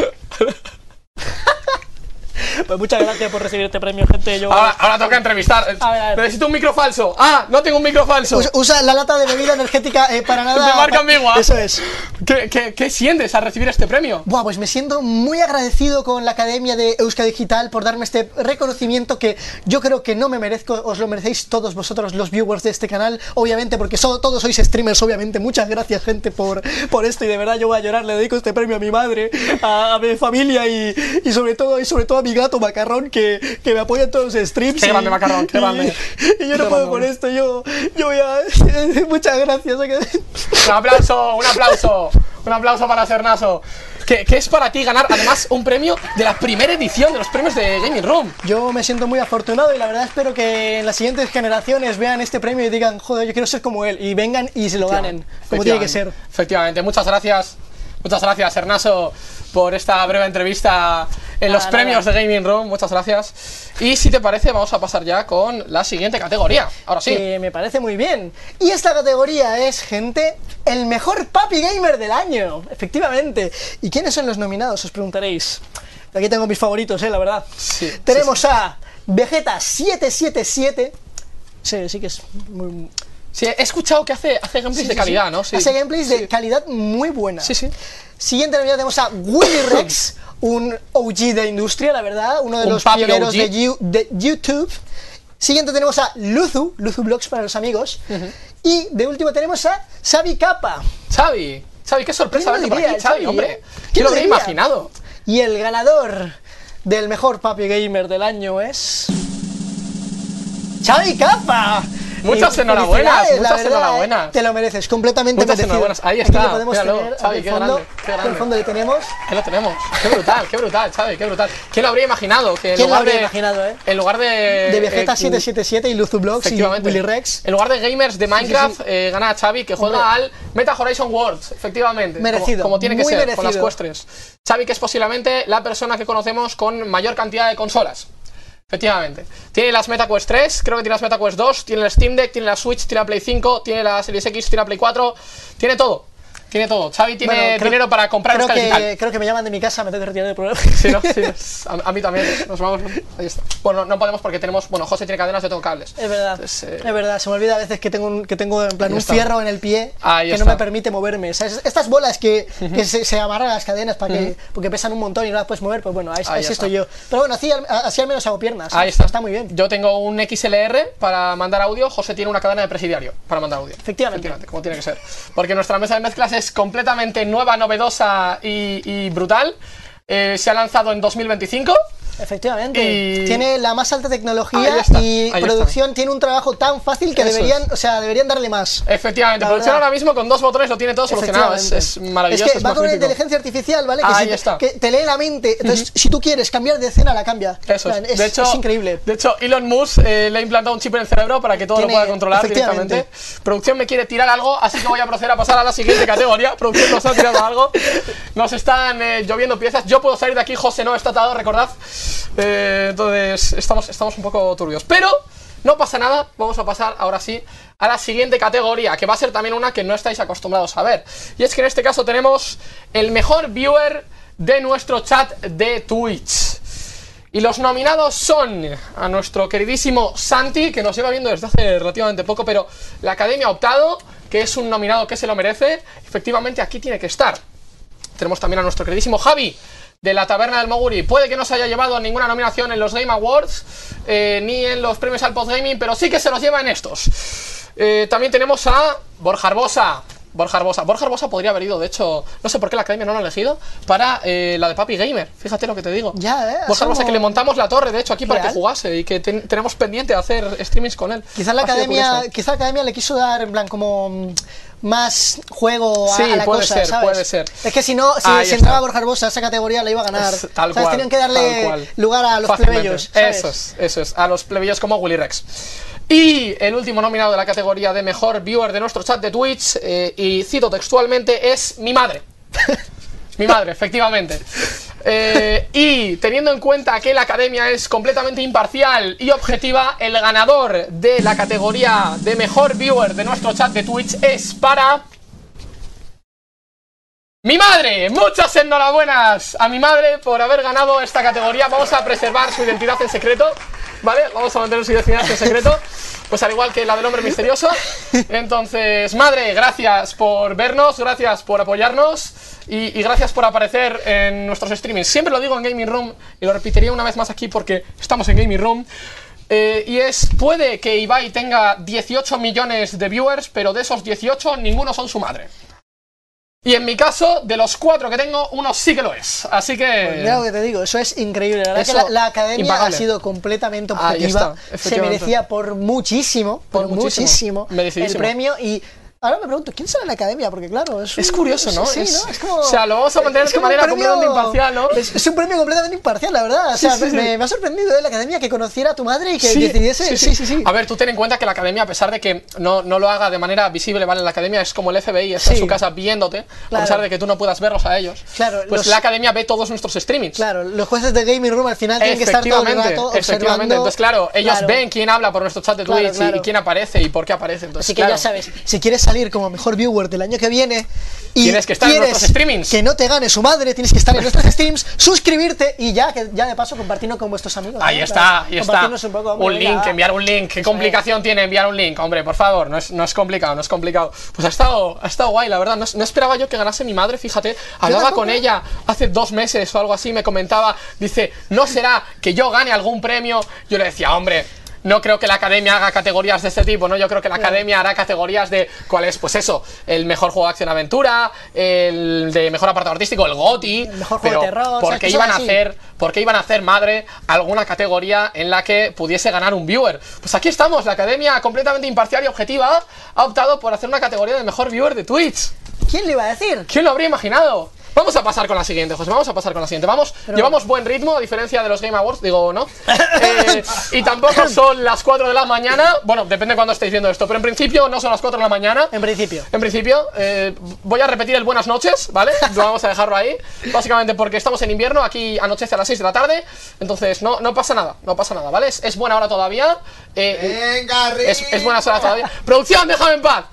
Speaker 3: Pues muchas gracias por recibir este premio, gente. Yo...
Speaker 2: Ahora, ahora toca entrevistar.
Speaker 3: A ver, a ver.
Speaker 2: Necesito un micro falso. ¡Ah! No tengo un micro falso.
Speaker 3: Usa, usa la lata de bebida energética eh, para nada.
Speaker 2: De marca
Speaker 3: pa-
Speaker 2: ambigua.
Speaker 3: Eso es.
Speaker 2: ¿Qué, qué, qué sientes al recibir este premio?
Speaker 3: Buah, pues me siento muy agradecido con la Academia de Euska Digital por darme este reconocimiento que yo creo que no me merezco, os lo merecéis todos vosotros, los viewers de este canal, obviamente, porque so- todos sois streamers, obviamente. Muchas gracias, gente, por, por esto, y de verdad yo voy a llorar, le dedico este premio a mi madre, a, a mi familia y, y sobre todo y sobre todo a mi gato Macarrón, que, que me apoya en todos los streams.
Speaker 2: Qué
Speaker 3: y-
Speaker 2: grande, Macarrón, qué
Speaker 3: y-
Speaker 2: grande.
Speaker 3: Y, yo no
Speaker 2: Qué
Speaker 3: puedo
Speaker 2: grande.
Speaker 3: con esto, yo, yo voy a... Muchas gracias.
Speaker 2: Un aplauso, un aplauso. Un aplauso para Sernaso. ¿Qué, qué es para ti ganar, además, un premio de la primera edición de los premios de Gaming Room?
Speaker 3: Yo me siento muy afortunado y la verdad espero que en las siguientes generaciones vean este premio y digan, joder, yo quiero ser como él, y vengan y se lo ganen, como tiene que ser.
Speaker 2: Efectivamente, muchas gracias. Muchas gracias, Sernaso, por esta breve entrevista en los
Speaker 3: Nada,
Speaker 2: premios
Speaker 3: nada.
Speaker 2: de Gaming Room. Muchas gracias. Y si te parece, vamos a pasar ya con la siguiente categoría. Ahora sí.
Speaker 3: Que me parece muy bien. Y esta categoría es, gente, el mejor papi gamer del año, efectivamente. ¿Y quiénes son los nominados? Os preguntaréis. Aquí tengo mis favoritos, eh, la verdad.
Speaker 2: Sí,
Speaker 3: Tenemos
Speaker 2: sí,
Speaker 3: a Vegeta siete siete siete. Sí, sí que es muy...
Speaker 2: Sí, he escuchado que hace, hace gameplays
Speaker 3: Sí,
Speaker 2: de
Speaker 3: sí,
Speaker 2: calidad,
Speaker 3: sí.
Speaker 2: ¿no? Sí.
Speaker 3: Hace gameplays de calidad muy buena.
Speaker 2: Sí, sí.
Speaker 3: Siguiente nominado tenemos a Willy Rex, un O G de industria, la verdad, uno de
Speaker 2: Un
Speaker 3: los
Speaker 2: papi
Speaker 3: pioneros
Speaker 2: O G.
Speaker 3: de, You- de YouTube. Siguiente tenemos a Luzu, Luzu Vlogs para los amigos. Y de último tenemos a Xavi Capa.
Speaker 2: Xavi, Xavi, qué sorpresa
Speaker 3: ¿Quién lo
Speaker 2: verte por
Speaker 3: diría,
Speaker 2: aquí, Xavi,
Speaker 3: Xavi,
Speaker 2: hombre.
Speaker 3: eh?
Speaker 2: ¿Quién
Speaker 3: ¿Quién
Speaker 2: lo
Speaker 3: lo
Speaker 2: habría
Speaker 3: diría?
Speaker 2: imaginado?
Speaker 3: Y el ganador del mejor Papi Gamer del año es... ¡Xavi Capa!
Speaker 2: Muchas
Speaker 3: Y
Speaker 2: enhorabuenas,
Speaker 3: felicidades, la
Speaker 2: muchas
Speaker 3: verdad,
Speaker 2: enhorabuenas.
Speaker 3: eh, Te lo mereces, completamente
Speaker 2: Muchas
Speaker 3: merecido.
Speaker 2: enhorabuenas. Ahí
Speaker 3: Aquí
Speaker 2: está,
Speaker 3: lo podemos
Speaker 2: míralo,
Speaker 3: tener,
Speaker 2: Xavi,
Speaker 3: al
Speaker 2: qué
Speaker 3: fondo,
Speaker 2: grande, qué grande.
Speaker 3: al fondo le tenemos.
Speaker 2: Ahí lo tenemos. Qué brutal, qué brutal, Xavi, qué brutal. ¿Quién lo habría imaginado? Que en
Speaker 3: ¿Quién lo
Speaker 2: lugar
Speaker 3: habría
Speaker 2: de,
Speaker 3: imaginado, eh?
Speaker 2: En lugar de...
Speaker 3: De Vegeta
Speaker 2: eh,
Speaker 3: siete siete siete y Luzu Vlogs y
Speaker 2: Efectivamente.
Speaker 3: Willy Rex.
Speaker 2: En lugar de gamers de Minecraft,
Speaker 3: sí.
Speaker 2: eh, gana Xavi, que juega
Speaker 3: Hombre.
Speaker 2: al Meta Horizon Worlds, efectivamente.
Speaker 3: Merecido,
Speaker 2: Como, como tiene que
Speaker 3: muy
Speaker 2: ser,
Speaker 3: merecido.
Speaker 2: con las cuestres. Xavi, que es posiblemente la persona que conocemos con mayor cantidad de consolas. Efectivamente. Tiene las MetaQuest tres, creo que tiene las MetaQuest dos, tiene el Steam Deck, tiene la Switch, tiene la Play cinco, tiene la Series X, tiene la Play cuatro, tiene todo. Tiene todo. Xavi tiene
Speaker 3: Bueno, creo-
Speaker 2: dinero para comprar
Speaker 3: creo
Speaker 2: escala
Speaker 3: que,
Speaker 2: digital.
Speaker 3: creo que me llaman de mi casa, me tengo que retirar del programa.
Speaker 2: Sí, ¿no? Sí, a, a mí también. Nos vamos. Ahí está. Bueno, no podemos porque tenemos. Bueno, José tiene cadenas, yo tengo cables.
Speaker 3: Es verdad,
Speaker 2: Entonces, eh,
Speaker 3: es verdad, se me olvida a veces que tengo, un, que tengo en plan
Speaker 2: Ahí
Speaker 3: un
Speaker 2: está.
Speaker 3: fierro en el pie
Speaker 2: Ahí
Speaker 3: que
Speaker 2: está.
Speaker 3: no me permite moverme. ¿Sabes? Estas bolas que, que se, se amarran a las cadenas para que, porque pesan un montón y no las puedes mover, pues bueno, ahí,
Speaker 2: Ahí
Speaker 3: así
Speaker 2: está.
Speaker 3: estoy yo. Pero bueno, así, al- así al menos hago piernas.
Speaker 2: Ahí
Speaker 3: ¿eh?
Speaker 2: está.
Speaker 3: Está muy bien.
Speaker 2: Yo tengo un X L R para mandar audio. José tiene una cadena de presidiario para mandar audio.
Speaker 3: Efectivamente.
Speaker 2: Como tiene que ser. Porque nuestra mesa de mezclas es completamente nueva, novedosa y, y brutal. Eh, se ha lanzado en dos mil veinticinco.
Speaker 3: Efectivamente.
Speaker 2: Y-
Speaker 3: Tiene la más alta
Speaker 2: Ahí
Speaker 3: tecnología
Speaker 2: está,
Speaker 3: y
Speaker 2: ahí
Speaker 3: producción. Tiene un trabajo tan fácil que
Speaker 2: Eso
Speaker 3: deberían,
Speaker 2: es.
Speaker 3: o sea, deberían darle más.
Speaker 2: Efectivamente,
Speaker 3: La
Speaker 2: producción
Speaker 3: verdad.
Speaker 2: ahora mismo con dos botones lo tiene todo solucionado. Es, es maravilloso.
Speaker 3: Es que
Speaker 2: es
Speaker 3: va con una
Speaker 2: magnífico.
Speaker 3: inteligencia artificial, ¿vale? Que,
Speaker 2: Ahí
Speaker 3: si te,
Speaker 2: está.
Speaker 3: que te lee la mente. Entonces, si tú quieres cambiar de escena, la cambia.
Speaker 2: Eso
Speaker 3: En
Speaker 2: es.
Speaker 3: plan, es,
Speaker 2: de hecho,
Speaker 3: es increíble.
Speaker 2: De hecho, Elon Musk eh, le ha implantado un chip en el cerebro para que todo
Speaker 3: Tiene-
Speaker 2: lo pueda controlar
Speaker 3: efectivamente.
Speaker 2: directamente. Producción me quiere tirar algo, así que voy a proceder a pasar a la siguiente categoría. Producción nos ha tirado algo. Nos están eh, lloviendo piezas. Yo puedo salir de aquí, José no está atado, recordad. Eh, entonces, estamos, estamos un poco turbios. Pero no pasa nada. Vamos a pasar ahora sí a la siguiente categoría, que va a ser también una que no estáis acostumbrados a ver. Y es que en este caso tenemos el mejor viewer de nuestro chat de Twitch. Y los nominados son a nuestro queridísimo Santi, que nos lleva viendo desde hace relativamente poco, pero la Academia ha optado, que es un nominado que se lo merece. Efectivamente, aquí tiene que estar. Tenemos también a nuestro queridísimo Javi, de la Taberna del Moguri. Puede que no se haya llevado ninguna nominación en los Game Awards, eh, ni en los premios al Post Gaming, pero sí que se los lleva en estos. Eh, también tenemos a Borja Arbosa. Borja Arbosa. Borja Arbosa podría haber ido, de hecho, no sé por qué la Academia no lo ha elegido, para eh, la de Papi Gamer. Fíjate lo que te digo.
Speaker 3: Ya, eh.
Speaker 2: Borja Arbosa,
Speaker 3: somos-
Speaker 2: que le montamos la torre, de hecho, aquí para
Speaker 3: Real.
Speaker 2: que jugase y que ten- tenemos pendiente hacer streamings con él.
Speaker 3: Quizás la
Speaker 2: Ha sido
Speaker 3: academia,
Speaker 2: curioso.
Speaker 3: quizá la academia le quiso dar en plan como mm, más juego a,
Speaker 2: Sí,
Speaker 3: a la
Speaker 2: puede
Speaker 3: cosa,
Speaker 2: ser,
Speaker 3: ¿sabes?
Speaker 2: puede ser.
Speaker 3: Es que si no, si,
Speaker 2: Ahí
Speaker 3: si
Speaker 2: está.
Speaker 3: entraba Borja Arbosa a esa categoría la iba a ganar.
Speaker 2: Es tal
Speaker 3: ¿Sabes?
Speaker 2: cual,
Speaker 3: Tenían que
Speaker 2: tal
Speaker 3: darle
Speaker 2: cual.
Speaker 3: lugar a los
Speaker 2: Fácilmente.
Speaker 3: plebeyos, ¿sabes?
Speaker 2: Eso es, eso es, a los plebeyos como Willy Rex. Y el último nominado de la categoría de mejor viewer de nuestro chat de Twitch, eh, y cito textualmente, es mi madre. Mi madre, efectivamente. Eh, y teniendo en cuenta que la academia es completamente imparcial y objetiva, el ganador de la categoría de mejor viewer de nuestro chat de Twitch es para... ¡mi madre! Muchas enhorabuenas a mi madre por haber ganado esta categoría. Vamos a preservar su identidad en secreto, ¿vale? Vamos a mantener su identidad en secreto, pues al igual que la del hombre misterioso. Entonces, madre, gracias por vernos, gracias por apoyarnos y, y gracias por aparecer en nuestros streamings. Siempre lo digo en Gaming Room y lo repetiría una vez más aquí porque estamos en Gaming Room. Eh, y es, puede que Ibai tenga dieciocho millones de viewers, pero de esos dieciocho, ninguno son su madre. Y en mi caso, de los cuatro que tengo, uno sí que lo es. Así que...
Speaker 3: Mira lo que te digo, eso es increíble. La verdad
Speaker 2: Eso,
Speaker 3: que la, la academia
Speaker 2: impagable.
Speaker 3: ha sido completamente
Speaker 2: Ahí
Speaker 3: objetiva.
Speaker 2: está,
Speaker 3: Se
Speaker 2: efectivamente.
Speaker 3: merecía por muchísimo, por,
Speaker 2: Por muchísimo.
Speaker 3: muchísimo, el
Speaker 2: Merecidísimo.
Speaker 3: premio. Y ahora me pregunto, ¿quién será en la academia? Porque claro, es, un-
Speaker 2: Es curioso, ¿no?
Speaker 3: Sí,
Speaker 2: Es-
Speaker 3: ¿no? Es como...
Speaker 2: o sea, lo vamos a mantener
Speaker 3: es
Speaker 2: de
Speaker 3: como un
Speaker 2: manera completamente imparcial, ¿no?
Speaker 3: Es, es un premio completamente imparcial, la verdad. O sea,
Speaker 2: sí, sí.
Speaker 3: Me, me ha sorprendido ¿eh? La academia que conociera a tu madre y que
Speaker 2: Sí,
Speaker 3: decidiese...
Speaker 2: sí, sí, sí, sí. A ver, tú ten en cuenta que la academia, a pesar de que no, no lo haga de manera visible, ¿vale? La academia es como el F B I, está en
Speaker 3: Sí.
Speaker 2: su casa viéndote,
Speaker 3: Claro.
Speaker 2: a pesar de que tú no puedas verlos a ellos.
Speaker 3: Claro,
Speaker 2: Pues
Speaker 3: los-
Speaker 2: la academia ve todos nuestros streamings.
Speaker 3: Claro, los jueces de Gaming Room al final tienen que estar todo el
Speaker 2: Efectivamente,
Speaker 3: rato
Speaker 2: efectivamente.
Speaker 3: observando...
Speaker 2: Entonces, claro, ellos
Speaker 3: Claro.
Speaker 2: ven quién habla por nuestro chat de
Speaker 3: Claro,
Speaker 2: Twitch y-
Speaker 3: claro.
Speaker 2: y quién aparece y por qué aparece. Entonces,
Speaker 3: Así que
Speaker 2: claro.
Speaker 3: ya sabes, si quieres salir como mejor viewer del año que viene, y
Speaker 2: tienes que estar en
Speaker 3: quieres
Speaker 2: nuestros streamings.
Speaker 3: que no te gane su madre, tienes que estar en nuestros streams, suscribirte y ya, que ya de paso compartirlo con vuestros amigos.
Speaker 2: Ahí
Speaker 3: ¿no?
Speaker 2: está,
Speaker 3: Claro,
Speaker 2: ahí está.
Speaker 3: compartirnos Un, poco, hombre,
Speaker 2: un link,
Speaker 3: venga.
Speaker 2: enviar un link. ¿Qué complicación tiene enviar un link? Hombre, por favor, no es, no es complicado, no es complicado. Pues ha estado, ha estado guay, la verdad. No, no esperaba yo que ganase mi madre, fíjate. Hablaba
Speaker 3: tampoco.
Speaker 2: con ella hace dos meses o algo así, me comentaba, dice, ¿no será que yo gane algún premio? Yo le decía, hombre, no creo que la academia haga categorías de este tipo, ¿no? Yo creo que la academia hará categorías de cuál es, pues eso, el mejor juego de acción-aventura, el de mejor apartado artístico, el GOTY.
Speaker 3: El mejor
Speaker 2: pero
Speaker 3: juego de terror,
Speaker 2: ¿por
Speaker 3: ¿sabes?
Speaker 2: qué
Speaker 3: Cosas
Speaker 2: iban a
Speaker 3: así.
Speaker 2: hacer, por qué iban a hacer, madre, alguna categoría en la que pudiese ganar un viewer? Pues aquí estamos, la academia completamente imparcial y objetiva ha optado por hacer una categoría de mejor viewer de Twitch.
Speaker 3: ¿Quién le iba a decir?
Speaker 2: ¿Quién lo habría imaginado? Vamos a pasar con la siguiente, José, vamos a pasar con la siguiente. Vamos,
Speaker 3: Pero-
Speaker 2: llevamos buen ritmo, a diferencia de los Game Awards, digo, ¿no? Eh, y tampoco son las cuatro de la mañana, bueno, depende de cuándo estéis viendo esto, pero en principio no son las cuatro de la mañana.
Speaker 3: En principio.
Speaker 2: En principio, eh, voy a repetir el buenas noches, ¿vale? Vamos a dejarlo ahí. Básicamente porque estamos en invierno, aquí anochece a las seis de la tarde, entonces no, no pasa nada, no pasa nada, ¿vale? Es, es buena hora todavía. eh,
Speaker 4: Venga,
Speaker 2: es, es buena hora todavía. Producción, déjame en paz.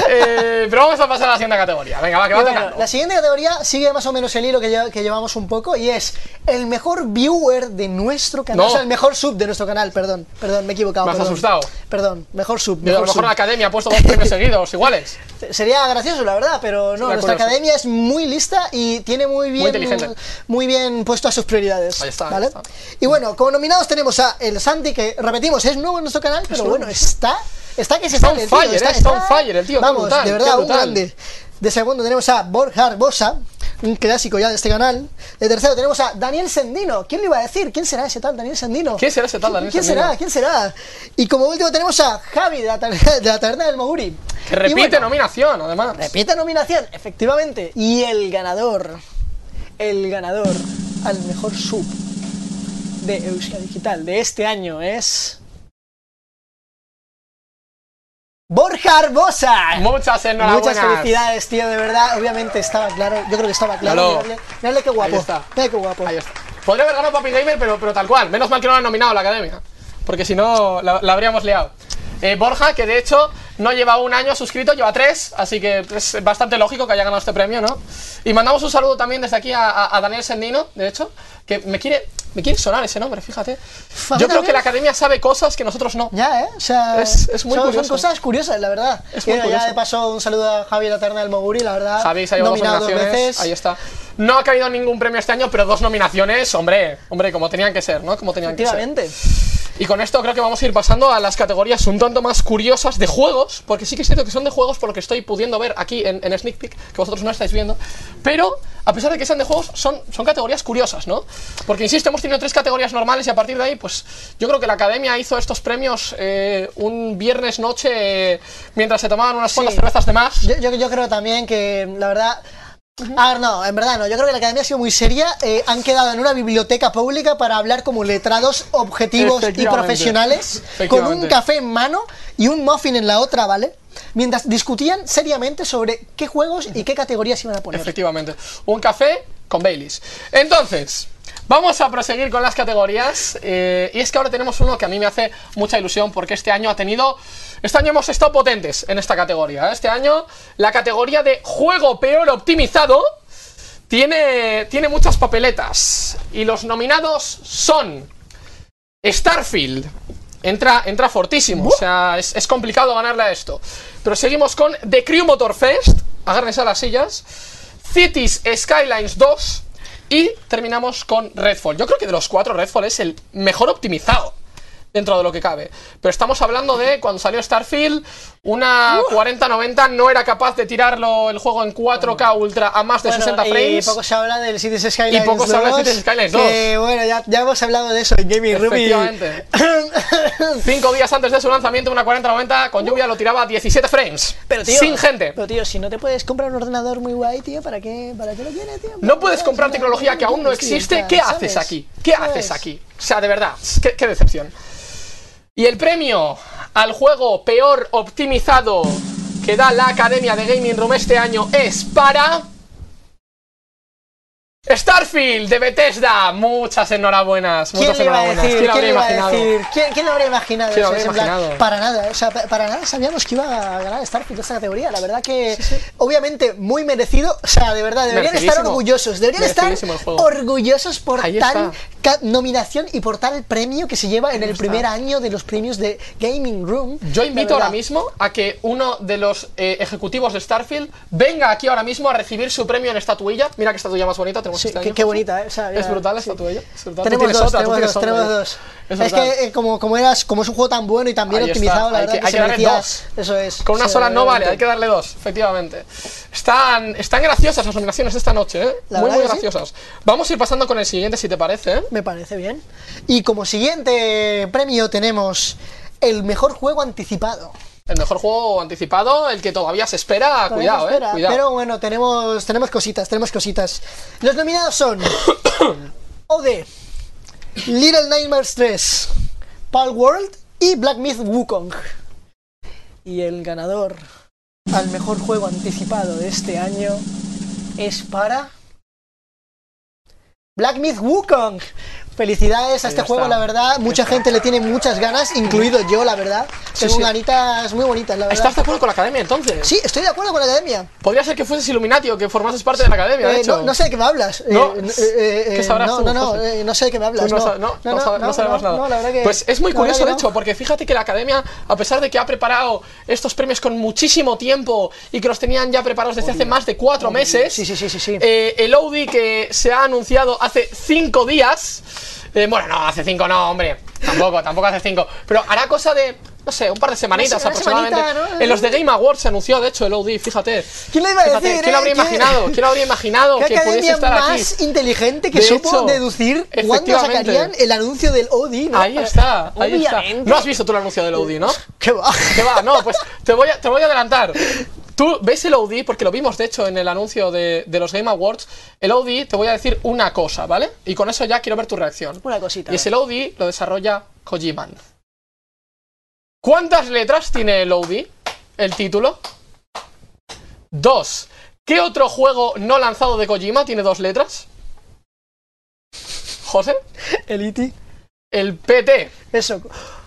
Speaker 2: Eh, pero vamos a pasar a la siguiente categoría. Venga, va, que
Speaker 3: Y
Speaker 2: va
Speaker 3: bueno,
Speaker 2: tocando.
Speaker 3: la siguiente categoría sigue más o menos el hilo que, lle- que llevamos un poco y es el mejor viewer de nuestro canal.
Speaker 2: No.
Speaker 3: O sea, el mejor sub de nuestro canal, perdón. Perdón, me he equivocado.
Speaker 2: Me has
Speaker 3: perdón.
Speaker 2: asustado.
Speaker 3: Perdón, mejor sub.
Speaker 2: Digo, a lo
Speaker 3: Mejor
Speaker 2: mejor
Speaker 3: sub.
Speaker 2: la academia ha puesto dos premios seguidos, iguales.
Speaker 3: Sería gracioso, la verdad, pero no,
Speaker 2: Sería
Speaker 3: nuestra
Speaker 2: curioso.
Speaker 3: academia es muy lista y tiene muy bien,
Speaker 2: inteligente.
Speaker 3: muy bien puesto a sus prioridades.
Speaker 2: Ahí está, ahí
Speaker 3: ¿vale?
Speaker 2: está.
Speaker 3: Y bueno, como nominados tenemos a el Santi, que repetimos, es nuevo en nuestro canal, pero
Speaker 2: nuevo.
Speaker 3: bueno, está, está que se
Speaker 2: Está
Speaker 3: sale,
Speaker 2: on
Speaker 3: el tío,
Speaker 2: fire, eh, está on fire el tío, qué
Speaker 3: Vamos,
Speaker 2: brutal,
Speaker 3: de
Speaker 2: qué
Speaker 3: verdad, un
Speaker 2: brutal.
Speaker 3: grande. De segundo tenemos a Borja Bosa, un clásico ya de este canal. De tercero tenemos a Daniel Sendino. ¿Quién le iba a decir? ¿Quién será ese tal Daniel Sendino?
Speaker 2: ¿Quién será ese tal Daniel
Speaker 3: ¿Quién
Speaker 2: Sendino?
Speaker 3: será? ¿Quién será? Y como último tenemos a Javi de la, taberna- de la taberna del Moguri.
Speaker 2: Que
Speaker 3: Y
Speaker 2: repite
Speaker 3: bueno,
Speaker 2: nominación, además.
Speaker 3: repite nominación, efectivamente. Y el ganador, el ganador al mejor sub de Euskadi Digital de este año es... Borja Arbosa.
Speaker 2: Muchas enhorabuenas.
Speaker 3: Muchas felicidades, tío, de verdad. Obviamente estaba claro, yo creo que estaba claro.
Speaker 2: Claro.
Speaker 3: Miradle, miradle qué guapo.
Speaker 2: Ahí está.
Speaker 3: Miradle qué guapo.
Speaker 2: Ahí está. Podría haber ganado Papi Gamer, pero, pero tal cual. Menos mal que no lo han nominado a la academia. Porque si no, la, la habríamos liado. Eh, Borja, que de hecho no lleva un año suscrito, lleva tres, así que es bastante lógico que haya ganado este premio, ¿no? Y mandamos un saludo también desde aquí a, a- a Daniel Sendino, de hecho, que me quiere, me quiere sonar ese nombre, fíjate.
Speaker 3: a mí
Speaker 2: Yo creo
Speaker 3: también.
Speaker 2: que la academia sabe cosas que nosotros no.
Speaker 3: Ya, ¿eh? O sea,
Speaker 2: Es- es muy
Speaker 3: son,
Speaker 2: curioso.
Speaker 3: son cosas curiosas, la verdad.
Speaker 2: Es
Speaker 3: Y
Speaker 2: muy
Speaker 3: bueno, ya
Speaker 2: curioso.
Speaker 3: de paso un saludo a Javi de la Taberna del Moguri, la verdad.
Speaker 2: Javi se ha llevado dos
Speaker 3: nominado dos
Speaker 2: nominaciones,
Speaker 3: veces.
Speaker 2: ahí está. No ha caído ningún premio este año, pero dos nominaciones, hombre, hombre, como tenían que ser, ¿no? Como tenían que ser.
Speaker 3: Efectivamente.
Speaker 2: Y con esto creo que vamos a ir pasando a las categorías un tanto más curiosas de juegos, porque sí que es cierto que son de juegos por lo que estoy pudiendo ver aquí en, en Sneak Peek, que vosotros no estáis viendo, pero a pesar de que sean de juegos, son, son categorías curiosas, ¿no? Porque insisto, hemos tenido tres categorías normales y a partir de ahí, pues yo creo que la academia hizo estos premios eh, un viernes noche eh, mientras se tomaban unas cuantas
Speaker 3: Sí.
Speaker 2: cervezas de más.
Speaker 3: Yo, yo, yo creo también que, la verdad... A ver, no, en verdad no. Yo creo que la academia ha sido muy seria. Eh, han quedado en una biblioteca pública para hablar como letrados objetivos y
Speaker 2: Efectivamente.
Speaker 3: profesionales, con
Speaker 2: Efectivamente.
Speaker 3: un café en mano y un muffin en la otra, ¿vale? Mientras discutían seriamente sobre qué juegos y qué categorías iban a poner.
Speaker 2: Efectivamente. Un café con Baileys. Entonces, vamos a proseguir con las categorías. eh, y es que ahora tenemos uno que a mí me hace mucha ilusión porque este año ha tenido... Este año hemos estado potentes en esta categoría. ¿eh? Este año la categoría de juego peor optimizado tiene, tiene muchas papeletas. Y los nominados son Starfield. Entra, entra fortísimo, o sea, es, es complicado ganarle a esto. Pero seguimos con The Crew Motorfest, agárrense a las sillas, Cities Skylines dos y terminamos con Redfall. Yo creo que de los cuatro Redfall es el mejor optimizado dentro de lo que cabe. Pero estamos hablando de cuando salió Starfield, una cuarenta noventa no era capaz de tirarlo el juego en cuatro K Ultra a más de
Speaker 3: Bueno,
Speaker 2: sesenta
Speaker 3: y
Speaker 2: frames.
Speaker 3: poco se habla del Cities Skylines
Speaker 2: Y poco se habla del
Speaker 3: dos,
Speaker 2: Cities Skylines dos.
Speaker 3: Que bueno, ya, ya hemos hablado de eso en Gaming Room y-
Speaker 2: Efectivamente. Cinco días antes de su lanzamiento, una cuarenta noventa con lluvia lo tiraba a diecisiete frames.
Speaker 3: Pero tío,
Speaker 2: sin gente.
Speaker 3: Pero tío, si no te puedes comprar un ordenador muy guay, tío, ¿para qué, para qué lo quieres, tío?
Speaker 2: No puedes comprar
Speaker 3: O sea,
Speaker 2: tecnología que aún no
Speaker 3: tío,
Speaker 2: existe.
Speaker 3: o
Speaker 2: ¿Qué
Speaker 3: sea,
Speaker 2: haces
Speaker 3: ¿sabes?
Speaker 2: aquí? ¿Qué
Speaker 3: ¿Sabes?
Speaker 2: haces aquí? O sea, de verdad, qué, qué decepción. Y el premio al juego peor optimizado que da la Academia de Gaming Room este año es para... Starfield de Bethesda, muchas enhorabuenas, muchas
Speaker 3: ¿Quién le iba a
Speaker 2: enhorabuenas.
Speaker 3: decir?
Speaker 2: ¿Quién lo
Speaker 3: ¿Quién
Speaker 2: habría
Speaker 3: le iba a
Speaker 2: imaginado?
Speaker 3: decir? ¿Quién, quién lo habría imaginado?
Speaker 2: ¿Quién lo
Speaker 3: eso?
Speaker 2: habría
Speaker 3: Es en plan,
Speaker 2: imaginado?
Speaker 3: para nada, o sea, pa- para nada sabíamos que iba a ganar Starfield esta categoría. La verdad que, obviamente, muy merecido. O sea, de verdad, deberían estar
Speaker 2: Merecidísimo.
Speaker 3: orgullosos. Deberían estar
Speaker 2: Merecidísimo el juego.
Speaker 3: orgullosos por
Speaker 2: Ahí
Speaker 3: tal
Speaker 2: está.
Speaker 3: ca- nominación y por tal premio que se lleva en el
Speaker 2: está.
Speaker 3: primer año de los premios de Gaming Room.
Speaker 2: Yo
Speaker 3: La
Speaker 2: invito
Speaker 3: verdad.
Speaker 2: ahora mismo a que uno de los eh, ejecutivos de Starfield venga aquí ahora mismo a recibir su premio en estatuilla. Mira qué estatuilla más bonita tenemos
Speaker 3: Sí,
Speaker 2: este
Speaker 3: qué,
Speaker 2: año,
Speaker 3: qué
Speaker 2: José.
Speaker 3: bonita, ¿eh? O sea,
Speaker 2: Es
Speaker 3: ya-
Speaker 2: brutal la
Speaker 3: sí.
Speaker 2: estatuilla. Es brutal. Tú
Speaker 3: Tenemos
Speaker 2: tienes
Speaker 3: dos,
Speaker 2: otra, tú
Speaker 3: tenemos
Speaker 2: tienes
Speaker 3: dos,
Speaker 2: otra,
Speaker 3: tenemos
Speaker 2: ¿eh?
Speaker 3: dos.
Speaker 2: Es
Speaker 3: Es,
Speaker 2: brutal.
Speaker 3: que eh, como, como, eras, como es un juego tan bueno y tan bien
Speaker 2: Ahí está,
Speaker 3: optimizado, la
Speaker 2: hay
Speaker 3: verdad
Speaker 2: que-
Speaker 3: que,
Speaker 2: hay
Speaker 3: se
Speaker 2: que darle
Speaker 3: merecía.
Speaker 2: dos.
Speaker 3: Eso es.
Speaker 2: Con una
Speaker 3: Sí,
Speaker 2: sola no vale,
Speaker 3: realmente.
Speaker 2: hay que darle dos, efectivamente. Están, están graciosas las nominaciones de esta noche, ¿eh?
Speaker 3: La
Speaker 2: Muy,
Speaker 3: verdad
Speaker 2: muy
Speaker 3: que sí.
Speaker 2: graciosas. Vamos a ir pasando con el siguiente, si te parece, ¿eh?
Speaker 3: Me parece bien. Y como siguiente premio tenemos el mejor juego anticipado.
Speaker 2: El mejor juego anticipado, el que todavía se espera,
Speaker 3: Todavía
Speaker 2: cuidado,
Speaker 3: no espera,
Speaker 2: eh. Cuidado.
Speaker 3: Pero bueno, tenemos, tenemos cositas, tenemos cositas. Los nominados son O D, Little Nightmares tres, Palworld y Black Myth Wukong. Y el ganador al mejor juego anticipado de este año es para Black Myth Wukong. Felicidades a
Speaker 2: Ahí
Speaker 3: este
Speaker 2: está.
Speaker 3: juego, la verdad. Mucha gente le tiene muchas ganas, incluido yo, la verdad.
Speaker 2: Sí,
Speaker 3: Tengo
Speaker 2: sí.
Speaker 3: ganitas muy bonitas, la verdad.
Speaker 2: ¿Estás de acuerdo con la academia entonces?
Speaker 3: Sí, estoy de acuerdo con la academia.
Speaker 2: Podría ser que fueses Illuminati o que formases parte de la academia, de
Speaker 3: Eh,
Speaker 2: hecho.
Speaker 3: no, no sé de qué me hablas. Eh,
Speaker 2: No,
Speaker 3: eh, eh,
Speaker 2: ¿qué sabrás
Speaker 3: no,
Speaker 2: tú,
Speaker 3: no, no,
Speaker 2: José?
Speaker 3: eh, no sé de qué me hablas.
Speaker 2: Tú no,
Speaker 3: no,
Speaker 2: sa- no, no sabe- no sabemos nada.
Speaker 3: no, la verdad que-
Speaker 2: Pues es muy
Speaker 3: la
Speaker 2: curioso,
Speaker 3: verdad
Speaker 2: de
Speaker 3: que
Speaker 2: hecho,
Speaker 3: no.
Speaker 2: porque fíjate que la academia, a pesar de que ha preparado estos premios con muchísimo tiempo y que los tenían ya preparados desde hace más de cuatro meses,
Speaker 3: Sí, sí, sí, sí, sí.
Speaker 2: eh, el O D I que se ha anunciado hace cinco días, eh, bueno, no, hace cinco no, hombre, tampoco, tampoco hace cinco, pero hará cosa de, no sé, un par de semanitas
Speaker 3: Una
Speaker 2: aproximadamente.
Speaker 3: semanita, ¿no?
Speaker 2: En los de Game Awards se anunció, de hecho, el O D I, fíjate.
Speaker 3: ¿Quién lo iba a
Speaker 2: Fíjate,
Speaker 3: decir,
Speaker 2: ¿Quién lo
Speaker 3: eh?
Speaker 2: habría
Speaker 3: ¿Quién-
Speaker 2: imaginado? ¿Quién lo habría imaginado
Speaker 3: ¿Qué
Speaker 2: que pudiese
Speaker 3: academia
Speaker 2: estar aquí?
Speaker 3: más inteligente que
Speaker 2: De
Speaker 3: supo
Speaker 2: hecho,
Speaker 3: deducir cuándo
Speaker 2: efectivamente.
Speaker 3: sacarían el anuncio del O D I, ¿no?
Speaker 2: Ahí está, ahí está.
Speaker 3: Obviamente.
Speaker 2: No has visto tú el anuncio del O D I, ¿no?
Speaker 3: ¿Qué va?
Speaker 2: ¿Qué va? No, pues te voy a, te voy a adelantar. Tú ves el O D I, porque lo vimos de hecho en el anuncio de, de los Game Awards. El O D I, te voy a decir una cosa, ¿vale? Y con eso ya quiero ver tu reacción.
Speaker 3: Una cosita.
Speaker 2: Y es el O D I lo desarrolla Kojima. ¿Cuántas letras tiene el O D I? El título. Dos. ¿Qué otro juego no lanzado de Kojima tiene dos letras? ¿José?
Speaker 3: El I T.
Speaker 2: El P T.
Speaker 3: Eso.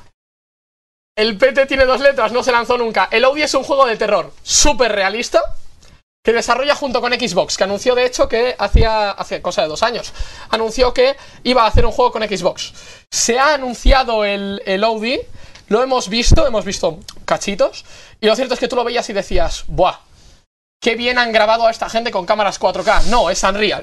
Speaker 2: El P T tiene dos letras, no se lanzó nunca. El O D I es un juego de terror súper realista que desarrolla junto con Xbox, que anunció de hecho que hacía, hace cosa de dos años, anunció que iba a hacer un juego con Xbox. Se ha anunciado el, el O D I, lo hemos visto, hemos visto cachitos, y lo cierto es que tú lo veías y decías, ¡buah! ¡Qué bien han grabado a esta gente con cámaras cuatro K! No, es Unreal.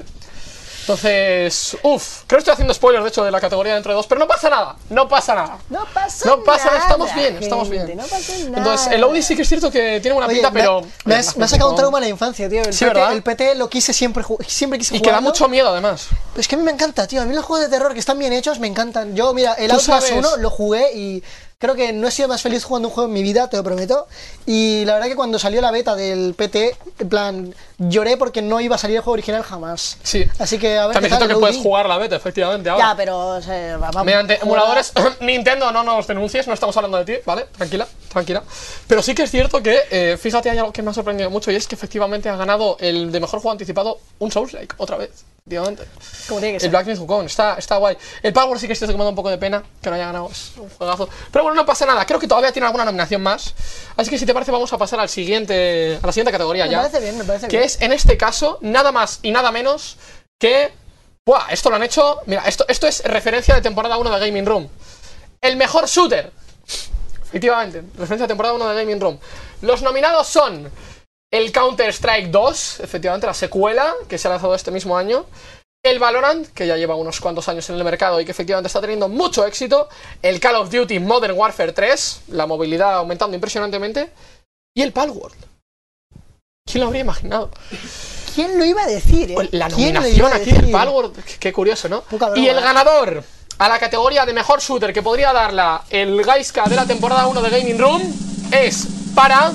Speaker 2: Entonces, uff, creo que estoy haciendo spoilers de hecho de la categoría dentro de dos, pero no pasa nada, no pasa nada.
Speaker 3: No pasa
Speaker 2: No pasa nada,
Speaker 3: nada,
Speaker 2: estamos bien, estamos
Speaker 3: gente,
Speaker 2: bien.
Speaker 3: No pasa nada.
Speaker 2: Entonces, el O D I sí que es cierto que tiene buena
Speaker 3: Oye,
Speaker 2: pinta,
Speaker 3: me-
Speaker 2: pero...
Speaker 3: Me, has, me has sacado un trauma en la infancia, tío. El,
Speaker 2: Sí,
Speaker 3: P T,
Speaker 2: ¿verdad?
Speaker 3: el P T lo quise siempre, ju- siempre quise
Speaker 2: Y que da
Speaker 3: jugarlo.
Speaker 2: mucho miedo además.
Speaker 3: Es que a mí me encanta, tío. A mí los juegos de terror que están bien hechos me encantan. Yo, mira, el
Speaker 2: Tú
Speaker 3: Outlast
Speaker 2: sabes-
Speaker 3: uno lo jugué y creo que no he sido más feliz jugando un juego en mi vida, te lo prometo. Y la verdad que cuando salió la beta del P T, en plan, lloré porque no iba a salir el juego original jamás.
Speaker 2: Sí.
Speaker 3: Así que a ver
Speaker 2: También
Speaker 3: qué
Speaker 2: siento
Speaker 3: tal
Speaker 2: que
Speaker 3: el
Speaker 2: puedes
Speaker 3: O D I.
Speaker 2: jugar la beta, efectivamente, ahora.
Speaker 3: Ya, pero o sea, va- vamos.
Speaker 2: Mediante
Speaker 3: jugar-
Speaker 2: emuladores, Nintendo, no nos denuncies, no estamos hablando de ti, ¿vale? Tranquila, tranquila. Pero sí que es cierto que, eh, fíjate, hay algo que me ha sorprendido mucho y es que efectivamente ha ganado el de mejor juego anticipado un Souls-like, otra vez, efectivamente.
Speaker 3: Como tiene que
Speaker 2: El
Speaker 3: ser.
Speaker 2: Black Myth Wukong, está, está guay. El Power sí que es cierto que me da un poco de pena que no haya ganado, es un juegazo. Pero bueno, no pasa nada, creo que todavía tiene alguna nominación más. Así que si te parece vamos a pasar al siguiente, a la siguiente categoría
Speaker 3: Me
Speaker 2: ya.
Speaker 3: parece bien, me parece
Speaker 2: Que
Speaker 3: bien.
Speaker 2: es, en este caso, nada más y nada menos que... ¡Buah! Esto lo han hecho... Mira, esto, esto es referencia de temporada uno de Gaming Room. El mejor shooter. Efectivamente, referencia de temporada uno de Gaming Room. Los nominados son el Counter-Strike dos, efectivamente, la secuela que se ha lanzado este mismo año. El Valorant, que ya lleva unos cuantos años en el mercado y que efectivamente está teniendo mucho éxito. El Call of Duty Modern Warfare tres, la movilidad aumentando impresionantemente. Y el Palworld. ¿Quién lo habría imaginado?
Speaker 3: ¿Quién lo iba a decir, eh?
Speaker 2: La
Speaker 3: ¿Quién lo
Speaker 2: nominación
Speaker 3: iba a
Speaker 2: aquí del
Speaker 3: decir?
Speaker 2: Palworld, qué- qué curioso, ¿no?
Speaker 3: Poca broma,
Speaker 2: Y el
Speaker 3: ¿eh?
Speaker 2: ganador a la categoría de mejor shooter que podría darla el Gaiska de la temporada uno de Gaming Room es para...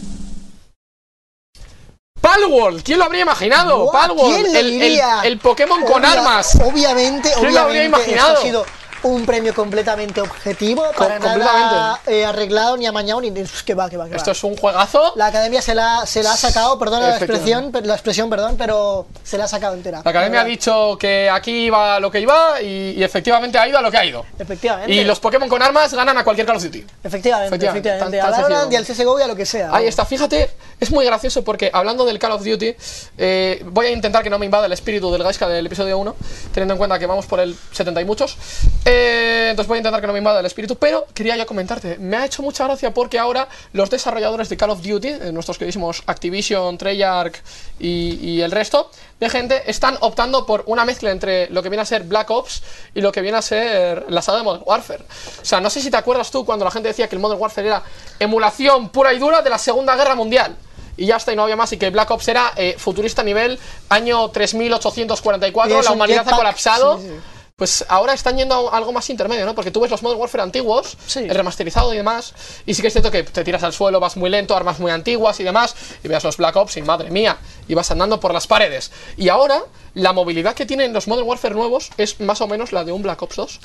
Speaker 2: Palworld, ¿quién lo habría imaginado?
Speaker 3: Buah,
Speaker 2: Palworld,
Speaker 3: ¿quién lo
Speaker 2: el, el-
Speaker 3: diría?
Speaker 2: el Pokémon con
Speaker 3: Obvia-
Speaker 2: armas.
Speaker 3: Obviamente,
Speaker 2: ¿Quién lo habría
Speaker 3: obviamente,
Speaker 2: imaginado?
Speaker 3: esto ha sido un premio completamente objetivo, para
Speaker 2: Com
Speaker 3: nada eh, arreglado, ni amañado, ni... Que va, que va, que va.
Speaker 2: Esto es un juegazo.
Speaker 3: La academia se la, se la ha sacado, perdona la expresión,
Speaker 2: Efectivamente.
Speaker 3: la expresión, perdón, pero se la ha sacado entera.
Speaker 2: La academia ha
Speaker 3: ¿verdad?
Speaker 2: dicho que aquí iba lo que iba y, y efectivamente ha ido a lo que ha ido.
Speaker 3: Efectivamente.
Speaker 2: Y los Pokémon con armas ganan a cualquier Call of Duty.
Speaker 3: Efectivamente,
Speaker 2: Efectivamente,
Speaker 3: efectivamente.
Speaker 2: tan- tan
Speaker 3: A Valorant
Speaker 2: sencillo.
Speaker 3: y al C S G O y a lo que sea.
Speaker 2: Ahí está, fíjate, es muy gracioso porque hablando del Call of Duty, eh, voy a intentar que no me invada el espíritu del Gaiska del episodio uno, teniendo en cuenta que vamos por el setenta y muchos. Eh, entonces voy a intentar que no me invada el espíritu, pero quería ya comentarte, me ha hecho mucha gracia porque ahora los desarrolladores de Call of Duty, eh, nuestros queridísimos Activision, Treyarch y, y el resto de gente, están optando por una mezcla entre lo que viene a ser Black Ops y lo que viene a ser la saga de Modern Warfare. O sea, no sé si te acuerdas tú cuando la gente decía que el Modern Warfare era emulación pura y dura de la Segunda Guerra Mundial. Y ya está, y no había más, y que Black Ops era eh, futurista a nivel año tres mil ochocientos cuarenta y cuatro,
Speaker 3: Y es
Speaker 2: la
Speaker 3: un
Speaker 2: humanidad ha
Speaker 3: jetpack,
Speaker 2: colapsado.
Speaker 3: sí, sí.
Speaker 2: Pues ahora están yendo a algo más intermedio, ¿no? Porque tú ves los Modern Warfare antiguos,
Speaker 3: Sí.
Speaker 2: el remasterizado y demás, y sí que es cierto que te tiras al suelo, vas muy lento, armas muy antiguas y demás, y veas los Black Ops y madre mía, y vas andando por las paredes. Y ahora, la movilidad que tienen los Modern Warfare nuevos es más o menos la de un Black Ops dos.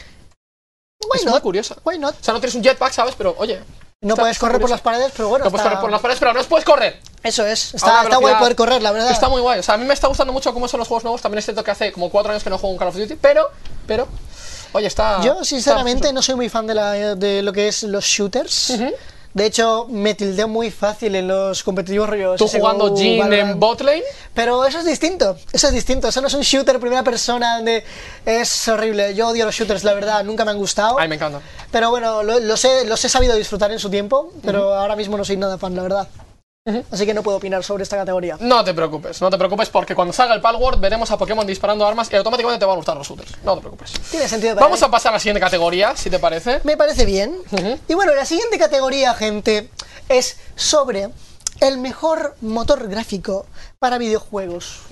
Speaker 3: Why
Speaker 2: Es
Speaker 3: not?
Speaker 2: muy curiosa.
Speaker 3: Why not?
Speaker 2: O sea, no tienes un jetpack, ¿sabes? Pero, oye...
Speaker 3: No
Speaker 2: está-
Speaker 3: puedes
Speaker 2: está
Speaker 3: correr por
Speaker 2: curioso.
Speaker 3: las paredes, pero bueno.
Speaker 2: No puedes
Speaker 3: está-
Speaker 2: correr por las paredes, pero no puedes correr.
Speaker 3: Eso es.
Speaker 2: A
Speaker 3: Está,
Speaker 2: una
Speaker 3: está guay
Speaker 2: velocidad-
Speaker 3: poder correr, la verdad.
Speaker 2: Está muy guay. O sea, a mí me está gustando mucho cómo son los juegos nuevos. También es cierto que hace como cuatro años que no juego un Call of Duty, pero... Pero... Oye, está...
Speaker 3: Yo, sinceramente,
Speaker 2: está-
Speaker 3: no soy muy fan de, la, de lo que es los shooters.
Speaker 2: Ujú.
Speaker 3: De hecho, me tildeo muy fácil en los competitivos rollos.
Speaker 2: Tú
Speaker 3: C S G O,
Speaker 2: jugando Jhin
Speaker 3: Valorant.
Speaker 2: en botlane.
Speaker 3: Pero eso es distinto, eso es distinto, eso no es un shooter primera persona donde es horrible. Yo odio los shooters, la verdad, nunca me han gustado.
Speaker 2: Ay, me encanta.
Speaker 3: Pero bueno, lo- los he, los he sabido disfrutar en su tiempo, pero ahora mismo no soy nada fan, la verdad. Así que no puedo opinar sobre esta categoría.
Speaker 2: No te preocupes, no te preocupes porque cuando salga el Palworld veremos a Pokémon disparando armas y automáticamente te van a gustar los shooters. No te preocupes.
Speaker 3: Tiene sentido para
Speaker 2: Vamos
Speaker 3: mí.
Speaker 2: a pasar a la siguiente categoría, si te parece.
Speaker 3: Me parece bien.
Speaker 2: Ujú.
Speaker 3: Y bueno, la siguiente categoría, gente, es sobre el mejor motor gráfico para videojuegos.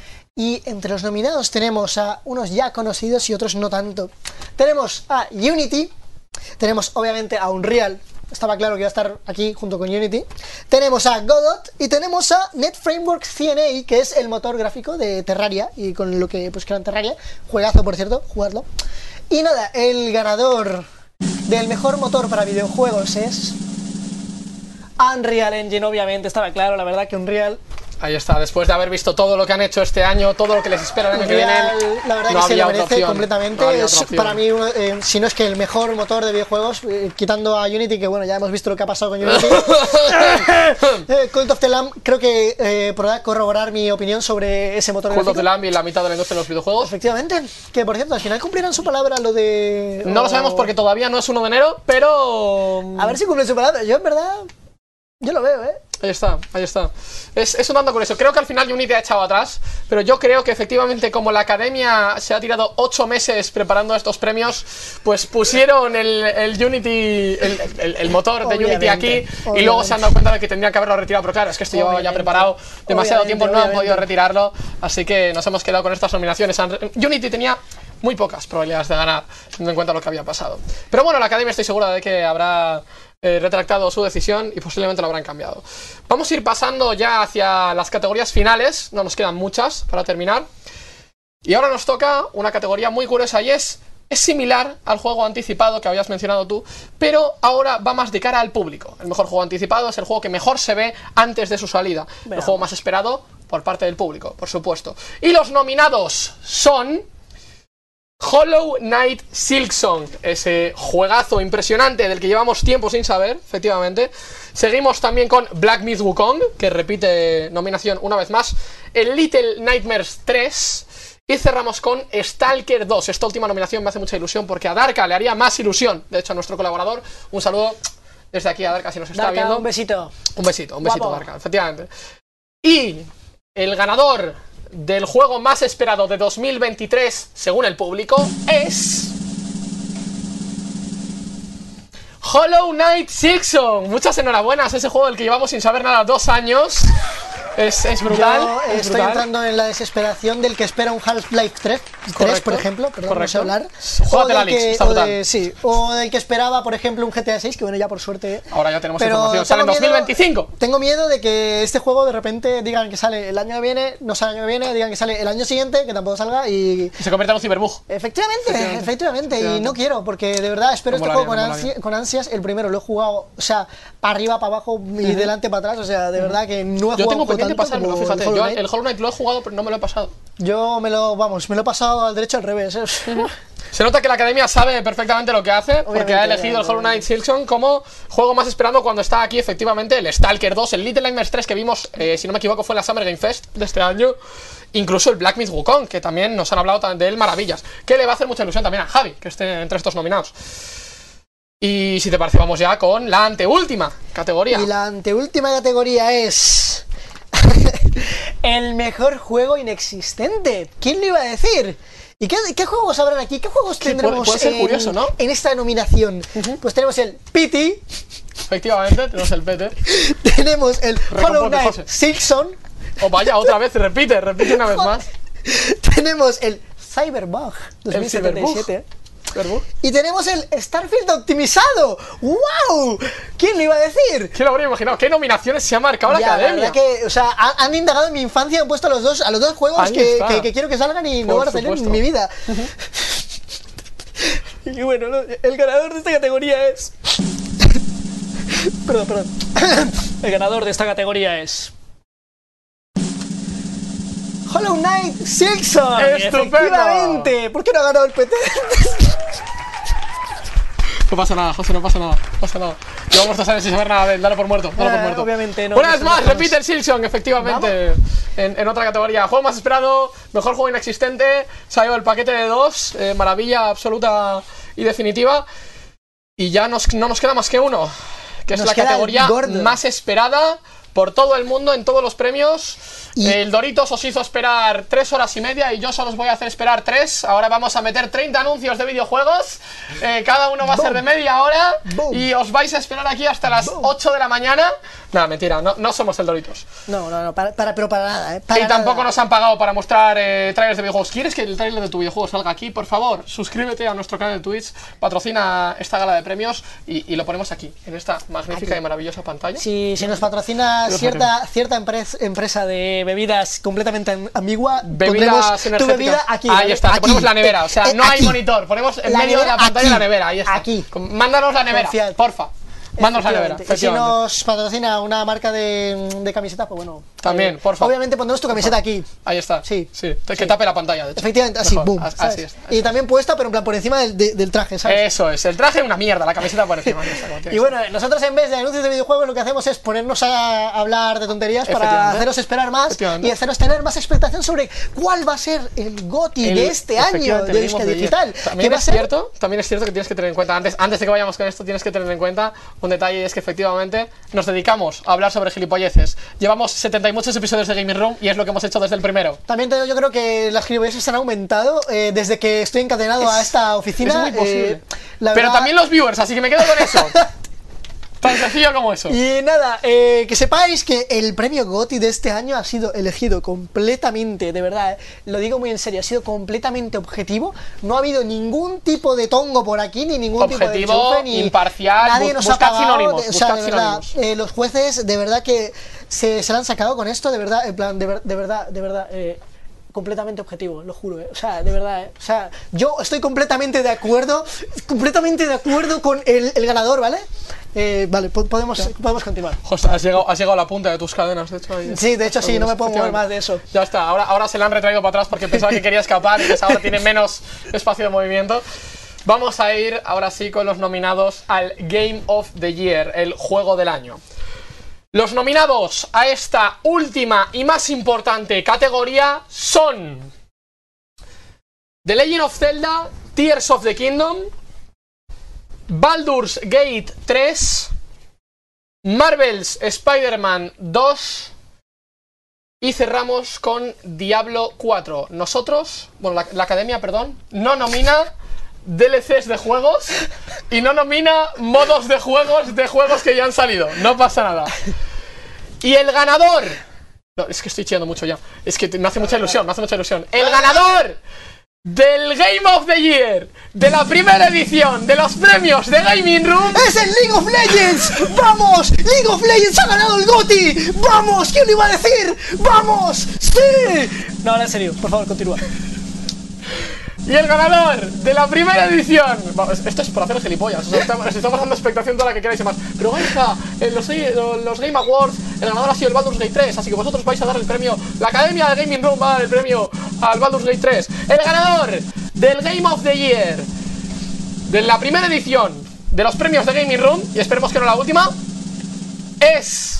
Speaker 3: Y entre los nominados tenemos a unos ya conocidos y otros no tanto. Tenemos a Unity, tenemos obviamente a Unreal, estaba claro que iba a estar aquí junto con Unity. Tenemos a Godot y tenemos a Net Framework C N A, que es el motor gráfico de Terraria y con lo que pues crean Terraria. Juegazo, por cierto, jugadlo. Y nada, el ganador del mejor motor para videojuegos es Unreal Engine, obviamente, estaba claro, la verdad que Unreal...
Speaker 2: Ahí está, después de haber visto todo lo que han hecho este año, todo lo que les espera el año que viene,
Speaker 3: Unreal, la verdad
Speaker 2: no
Speaker 3: que se
Speaker 2: había
Speaker 3: lo
Speaker 2: otra
Speaker 3: merece
Speaker 2: opción,
Speaker 3: completamente.
Speaker 2: no había
Speaker 3: Es
Speaker 2: otra opción.
Speaker 3: para mí, uno, eh, si no es que el mejor motor de videojuegos, eh, quitando a Unity, que bueno, ya hemos visto lo que ha pasado con Unity. eh, Cult of the Lamb creo que eh, podrá corroborar mi opinión sobre ese motor
Speaker 2: Cult of
Speaker 3: gráfico.
Speaker 2: the Lamb y la mitad de la industria de los videojuegos.
Speaker 3: Efectivamente, que por cierto, al final cumplirán su palabra lo de...
Speaker 2: No lo
Speaker 3: o-
Speaker 2: sabemos porque todavía no es uno de enero, pero...
Speaker 3: A ver si cumplen su palabra. Yo en verdad, yo lo veo, ¿eh?
Speaker 2: Ahí está, ahí está. Es, es un tanto curioso. Creo que al final Unity ha echado atrás, pero yo creo que efectivamente como la academia se ha tirado ocho meses preparando estos premios, pues pusieron el, el Unity, el, el- el motor de Unity
Speaker 3: Obviamente,
Speaker 2: aquí y luego
Speaker 3: obviamente.
Speaker 2: se han dado cuenta de que tendrían que haberlo retirado. Pero claro, es que esto llevaba ya
Speaker 3: Obviamente,
Speaker 2: preparado demasiado
Speaker 3: obviamente,
Speaker 2: tiempo, no han
Speaker 3: obviamente.
Speaker 2: podido retirarlo, así que nos hemos quedado con estas nominaciones. Han- Unity tenía muy pocas probabilidades de ganar, teniendo en cuenta lo que había pasado. Pero bueno, la academia estoy segura de que habrá eh, retractado su decisión y posiblemente lo habrán cambiado. Vamos a ir pasando ya hacia las categorías finales, no nos quedan muchas para terminar. Y ahora nos toca una categoría muy curiosa y es, es similar al juego anticipado que habías mencionado tú, pero ahora va más de cara al público. El mejor juego anticipado es el juego que mejor se ve antes de su salida, el
Speaker 3: Veamos.
Speaker 2: juego más esperado por parte del público, por supuesto. Y los nominados son... Hollow Knight Silksong, ese juegazo impresionante del que llevamos tiempo sin saber, efectivamente. Seguimos también con Black Myth Wukong, que repite nominación una vez más, el Little Nightmares tres, y cerramos con Stalker dos. Esta última nominación me hace mucha ilusión porque a Darka le haría más ilusión. De hecho, a nuestro colaborador, un saludo desde aquí a Darka si nos está
Speaker 3: Darka,
Speaker 2: viendo.
Speaker 3: un besito.
Speaker 2: Un besito, un besito,
Speaker 3: Guapo.
Speaker 2: Darka, efectivamente. Y el ganador del juego más esperado de dos mil veintitrés, según el público, es... Hollow Knight Silksong. Muchas enhorabuenas, ese juego del que llevamos sin saber nada dos años. Es, es brutal.
Speaker 3: Yo
Speaker 2: es
Speaker 3: estoy
Speaker 2: brutal.
Speaker 3: entrando en la desesperación del que espera un Half-Life tres,
Speaker 2: Correcto,
Speaker 3: por ejemplo, perdón, no sé
Speaker 2: correcto.
Speaker 3: hablar.
Speaker 2: Júgatela,
Speaker 3: del
Speaker 2: Alex,
Speaker 3: que,
Speaker 2: está
Speaker 3: o
Speaker 2: brutal.
Speaker 3: de- sí, o del que esperaba, por ejemplo, un G T A seis, que bueno, ya por suerte.
Speaker 2: Ahora ya tenemos
Speaker 3: Pero
Speaker 2: información. Sale en
Speaker 3: tengo
Speaker 2: dos mil
Speaker 3: miedo-
Speaker 2: veinticinco.
Speaker 3: Tengo miedo de que este juego de repente digan que sale el año que viene, no sale el año que viene, digan que sale el año siguiente, que tampoco salga y.
Speaker 2: Y se convierte en un ciberbug.
Speaker 3: Efectivamente,
Speaker 2: Efectivamente.
Speaker 3: efectivamente, y
Speaker 2: Efectivamente.
Speaker 3: no quiero, porque de verdad espero
Speaker 2: No
Speaker 3: este
Speaker 2: molaría,
Speaker 3: juego con,
Speaker 2: no molaría.
Speaker 3: ansia- con ansias. El primero lo he jugado, o sea, para arriba, para abajo y delante, para atrás, o sea, de verdad que no he
Speaker 2: Yo
Speaker 3: jugado
Speaker 2: tengo
Speaker 3: un juego
Speaker 2: pendiente
Speaker 3: tanto
Speaker 2: pasármelo,
Speaker 3: como
Speaker 2: fíjate.
Speaker 3: el Hollow
Speaker 2: Yo
Speaker 3: Knight.
Speaker 2: el Hollow Knight lo he jugado, pero no me lo he pasado.
Speaker 3: Yo me lo, vamos, me lo he pasado al derecho al revés. ¿eh?
Speaker 2: Se nota que la academia sabe perfectamente lo que hace, porque
Speaker 3: Obviamente,
Speaker 2: ha elegido el
Speaker 3: obviamente.
Speaker 2: Hollow Knight Silksong como juego más esperado cuando está aquí efectivamente el Stalker dos, el Little Nightmares tres que vimos, eh, si no me equivoco, fue en la Summer Game Fest de este año. Incluso el Black Myth Wukong, que también nos han hablado tan- de él maravillas. Que le va a hacer mucha ilusión también a Javi, que esté entre estos nominados. Y si te parece, vamos ya con la anteúltima categoría.
Speaker 3: Y la anteúltima categoría es. el mejor juego inexistente. ¿Quién lo iba a decir? ¿Y qué, qué juegos habrán aquí? ¿Qué juegos
Speaker 2: Que
Speaker 3: tendremos
Speaker 2: puede- puede ser
Speaker 3: en,
Speaker 2: curioso, ¿no?
Speaker 3: en esta nominación? Pues tenemos el P T,
Speaker 2: Efectivamente, tenemos el P T.
Speaker 3: tenemos el Hollow
Speaker 2: Recomponte,
Speaker 3: Knight
Speaker 2: José.
Speaker 3: Silksong,
Speaker 2: O vaya, otra vez, repite, repite una vez más.
Speaker 3: tenemos el Cyberbug dos mil setenta y siete
Speaker 2: Cyberbug.
Speaker 3: y tenemos el Starfield optimizado. ¡Wow! ¿Quién lo iba a decir?
Speaker 2: ¿Quién lo habría imaginado? ¿Qué nominaciones se ha marcado la
Speaker 3: Ya, la
Speaker 2: academia?
Speaker 3: verdad que, o sea, han, han indagado en mi infancia y han puesto a los dos, a los dos juegos
Speaker 2: Ahí
Speaker 3: que,
Speaker 2: está.
Speaker 3: que- que quiero que salgan y no
Speaker 2: Por
Speaker 3: van a salir
Speaker 2: supuesto.
Speaker 3: en mi vida. Y bueno, lo- el ganador de esta categoría es. perdón, perdón. El ganador de esta categoría es. Hollow Knight Silksong.
Speaker 2: ¡Estupendo!
Speaker 3: Efectivamente. ¿Por qué no ha ganado el P T?
Speaker 2: No pasa nada, José, no pasa nada, no pasa nada. Llevamos dos años sin saber nada de él, dalo por muerto, dalo por
Speaker 3: Ah,
Speaker 2: muerto.
Speaker 3: obviamente no,
Speaker 2: Una
Speaker 3: no
Speaker 2: vez
Speaker 3: somos
Speaker 2: más,
Speaker 3: fans.
Speaker 2: repite el Silksong, efectivamente, en, en otra categoría. Juego más esperado, mejor juego inexistente, se ha llevado el paquete de dos, eh, maravilla absoluta y definitiva. Y ya nos, no nos queda más que uno, que es
Speaker 3: Nos
Speaker 2: la
Speaker 3: queda el
Speaker 2: categoría
Speaker 3: gordo.
Speaker 2: más esperada por todo el mundo en todos los premios.
Speaker 3: Y-
Speaker 2: El Doritos os hizo esperar tres horas y media y yo solo os voy a hacer esperar tres. Ahora vamos a meter treinta anuncios de videojuegos. Eh, cada uno va a ser de media hora.
Speaker 3: Boom.
Speaker 2: Y os vais a esperar aquí hasta las ocho de la mañana. Nada, mentira, no, no somos el Doritos.
Speaker 3: No, no, no, para, para- pero para nada, ¿eh? Para
Speaker 2: y tampoco
Speaker 3: nada.
Speaker 2: nos han pagado para mostrar eh, trailers de videojuegos. ¿Quieres que el trailer de tu videojuego salga aquí? Por favor, suscríbete a nuestro canal de Twitch, patrocina esta gala de premios y, y lo ponemos aquí, en esta magnífica
Speaker 3: Aquí.
Speaker 2: y maravillosa pantalla.
Speaker 3: Si, si nos patrocina
Speaker 2: Dios
Speaker 3: cierta, cierta empres- empresa de bebidas completamente am- ambigua,
Speaker 2: Bebidas
Speaker 3: pondremos tu
Speaker 2: energéticas.
Speaker 3: bebida aquí.
Speaker 2: Ahí
Speaker 3: ¿vale?
Speaker 2: está, te
Speaker 3: Aquí.
Speaker 2: ponemos la nevera. O sea,
Speaker 3: Eh,
Speaker 2: no hay
Speaker 3: aquí.
Speaker 2: monitor. Ponemos en
Speaker 3: La
Speaker 2: medio de la
Speaker 3: nevera
Speaker 2: pantalla
Speaker 3: aquí.
Speaker 2: la nevera. Ahí está.
Speaker 3: Aquí.
Speaker 2: Con- Mándanos la nevera,
Speaker 3: Confiad.
Speaker 2: porfa. Mándanos la nevera.
Speaker 3: Efectivamente. Y si
Speaker 2: Efectivamente.
Speaker 3: nos patrocina una marca de, de camiseta, pues bueno.
Speaker 2: También,
Speaker 3: eh,
Speaker 2: porfa.
Speaker 3: Obviamente pondremos tu camiseta aquí.
Speaker 2: Ahí está.
Speaker 3: Sí.
Speaker 2: Sí. Que
Speaker 3: Sí.
Speaker 2: tape la pantalla, de hecho.
Speaker 3: Efectivamente, así,
Speaker 2: Mejor.
Speaker 3: boom.
Speaker 2: As-
Speaker 3: ¿sabes?
Speaker 2: Así es.
Speaker 3: Y también puesta, pero en plan por encima del, de- del traje, ¿sabes?
Speaker 2: Eso es. El traje una mierda, la camiseta por encima. Ya está, como tiene
Speaker 3: Y
Speaker 2: que
Speaker 3: bueno, nosotros en vez de anuncios de videojuegos lo que hacemos es ponernos a hablar de tonterías para
Speaker 2: Efectivamente.
Speaker 3: haceros esperar más
Speaker 2: Efectivamente.
Speaker 3: y haceros tener más expectación sobre cuál va a ser el GOTY
Speaker 2: El-
Speaker 3: de este año
Speaker 2: efectivamente,
Speaker 3: de
Speaker 2: venimos
Speaker 3: Euskadi
Speaker 2: de
Speaker 3: Digital.
Speaker 2: ayer.
Speaker 3: Que
Speaker 2: También
Speaker 3: va a
Speaker 2: es
Speaker 3: ser
Speaker 2: cierto, también es cierto que tienes que tener en cuenta, antes, antes de que vayamos con esto, tienes que tener en cuenta un detalle, y es que efectivamente nos dedicamos a hablar sobre gilipolleces. Llevamos setenta y muchos episodios de Gaming Room y es lo que hemos hecho desde el primero.
Speaker 3: También te digo, yo creo que las gilipolleces han aumentado eh, desde que estoy encadenado a esta oficina.
Speaker 2: Es muy posible.
Speaker 3: eh, la
Speaker 2: Pero
Speaker 3: verdad-
Speaker 2: también los viewers, así que me quedo con eso. Tan sencillo como eso.
Speaker 3: Y nada, eh, que sepáis que el premio GOTY de este año ha sido elegido completamente, de verdad, eh, lo digo muy en serio, ha sido completamente objetivo. No ha habido ningún tipo de tongo por aquí, ni ningún tipo de
Speaker 2: Objetivo,
Speaker 3: enchufe, ni
Speaker 2: imparcial,
Speaker 3: nadie
Speaker 2: bu-
Speaker 3: nos
Speaker 2: buscad
Speaker 3: ha pagado.
Speaker 2: sinónimos,
Speaker 3: de- o sea,
Speaker 2: buscad
Speaker 3: de verdad,
Speaker 2: sinónimos.
Speaker 3: eh, los jueces, de verdad que se, se la han sacado con esto, de verdad, en plan, de, ver- de verdad, de verdad. eh, completamente objetivo, lo juro, ¿eh? O sea, de verdad, ¿eh? O sea, yo estoy completamente de acuerdo, completamente de acuerdo con el, el ganador, ¿vale? Eh, vale, po- podemos, podemos continuar.
Speaker 2: José, has llegado, has llegado a la punta de tus cadenas, de hecho. Ahí.
Speaker 3: Sí, de hecho sí, no me puedo mover más de eso.
Speaker 2: Ya está, ahora, ahora se la han retraído para atrás porque pensaba que quería escapar y que ahora tiene menos espacio de movimiento. Vamos a ir ahora sí con los nominados al Game of the Year, el juego del año. Los nominados a esta última y más importante categoría son The Legend of Zelda, Tears of the Kingdom, Baldur's Gate tres, Marvel's Spider-Man dos y cerramos con Diablo cuatro. Nosotros, bueno, la, la academia, perdón, no nomina D L Cs de juegos y no nomina modos de juegos de juegos que ya han salido. No pasa nada. Y el ganador No, es que estoy chillando mucho ya. Es que me hace mucha ilusión, me hace mucha ilusión. El ganador del Game of the Year de la primera edición de los premios de Gaming Room
Speaker 3: ¡es el League of Legends! ¡Vamos! ¡League of Legends ha ganado el GOTY! ¡Vamos! ¿Quién lo iba a decir? ¡Vamos! ¡Sí! No, ahora en serio, por favor, continúa.
Speaker 2: Y el ganador de la primera edición. Vamos, esto es por hacer gilipollas. O sea, estamos, estamos dando expectación toda la que queráis y más. Pero Gaizka, en los, los Game Awards, el ganador ha sido el Baldur's Gate tres. Así que vosotros vais a dar el premio. La Academia de Gaming Room va a dar el premio al Baldur's Gate tres. El ganador del Game of the Year de la primera edición de los premios de Gaming Room, y esperemos que no la última, es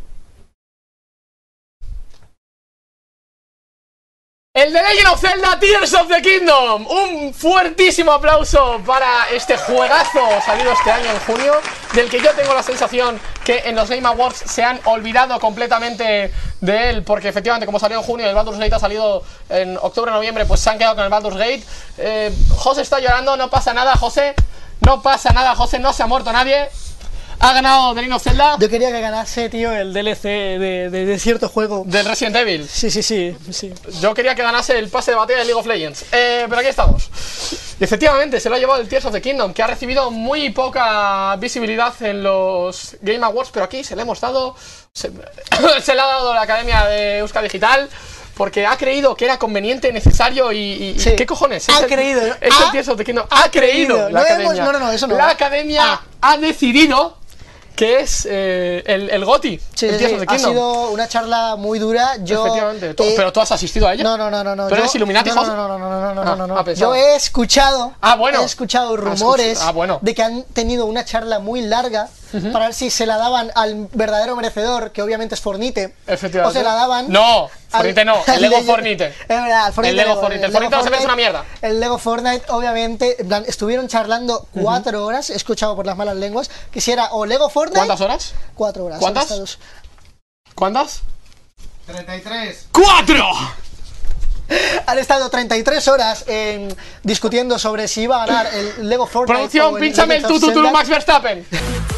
Speaker 2: el de Legend of Zelda Tears of the Kingdom. Un fuertísimo aplauso para este juegazo salido este año en junio, del que yo tengo la sensación que en los Game Awards se han olvidado completamente de él, porque efectivamente como salió en junio y el Baldur's Gate ha salido en octubre noviembre, pues se han quedado con el Baldur's Gate. eh, José está llorando, no pasa nada, José. No pasa nada, José, no se ha muerto nadie. Ha ganado The Legend of Zelda.
Speaker 3: Yo quería que ganase, tío, el D L C de, de, de cierto juego.
Speaker 2: Del Resident Evil.
Speaker 3: Sí, sí, sí, sí.
Speaker 2: Yo quería que ganase el pase de batalla de League of Legends. Eh, pero aquí estamos. Y efectivamente, se lo ha llevado el Tears of the Kingdom, que ha recibido muy poca visibilidad en los Game Awards, pero aquí se le hemos dado. Se, se le ha dado la Academia de Euskal Digital, porque ha creído que era conveniente, necesario y... y
Speaker 3: Sí.
Speaker 2: ¿Qué cojones?
Speaker 3: Ha
Speaker 2: Es el-
Speaker 3: creído.
Speaker 2: Es el
Speaker 3: Ha-
Speaker 2: Tears of the Kingdom. Ha, creído.
Speaker 3: creído.
Speaker 2: La
Speaker 3: No
Speaker 2: academia.
Speaker 3: hemos- no, no, no, eso no.
Speaker 2: La Academia
Speaker 3: Ah.
Speaker 2: ha decidido que es eh, el, el GOTY.
Speaker 3: Sí,
Speaker 2: el
Speaker 3: sí,
Speaker 2: Tears
Speaker 3: sí.
Speaker 2: of the
Speaker 3: Ha
Speaker 2: Kingdom.
Speaker 3: sido una charla muy dura. Yo,
Speaker 2: Efectivamente. Tú-
Speaker 3: eh,
Speaker 2: pero tú has asistido a ella.
Speaker 3: No, no, no, no, no.
Speaker 2: ¿Tú
Speaker 3: yo-
Speaker 2: eres Illuminati,
Speaker 3: no, no,
Speaker 2: José?
Speaker 3: no, no, no, no, no,
Speaker 2: Ah,
Speaker 3: no, no, no.
Speaker 2: ah, pensaba.
Speaker 3: Yo he escuchado,
Speaker 2: Ah, bueno.
Speaker 3: he escuchado
Speaker 2: Ah, escucha-
Speaker 3: rumores
Speaker 2: ah, bueno.
Speaker 3: de que han tenido una charla muy larga para ver si se la daban al verdadero merecedor, que obviamente es Fornite.
Speaker 2: Efectivamente.
Speaker 3: O se la daban.
Speaker 2: No,
Speaker 3: al-
Speaker 2: Fornite no, el
Speaker 3: al
Speaker 2: Lego
Speaker 3: Legend-
Speaker 2: Fornite.
Speaker 3: Es verdad, el Fornite.
Speaker 2: El Lego
Speaker 3: no,
Speaker 2: Fornite. El
Speaker 3: Lego
Speaker 2: Fornite no se merece una mierda.
Speaker 3: El Lego Fortnite, obviamente, en plan, estuvieron charlando cuatro horas, he escuchado por las malas lenguas, que si era o Lego Fortnite.
Speaker 2: ¿Cuántas horas?
Speaker 3: Cuatro horas.
Speaker 2: ¿Cuántas?
Speaker 3: han estado-
Speaker 2: ¿Cuántas?
Speaker 4: treinta y tres.
Speaker 2: ¡Cuatro!
Speaker 3: Han estado treinta y tres horas eh, discutiendo sobre si iba a ganar el Lego Fortnite.
Speaker 2: Producción,
Speaker 3: o
Speaker 2: pínchame el
Speaker 3: Legend of
Speaker 2: tututuru
Speaker 3: Zelda.
Speaker 2: Max Verstappen.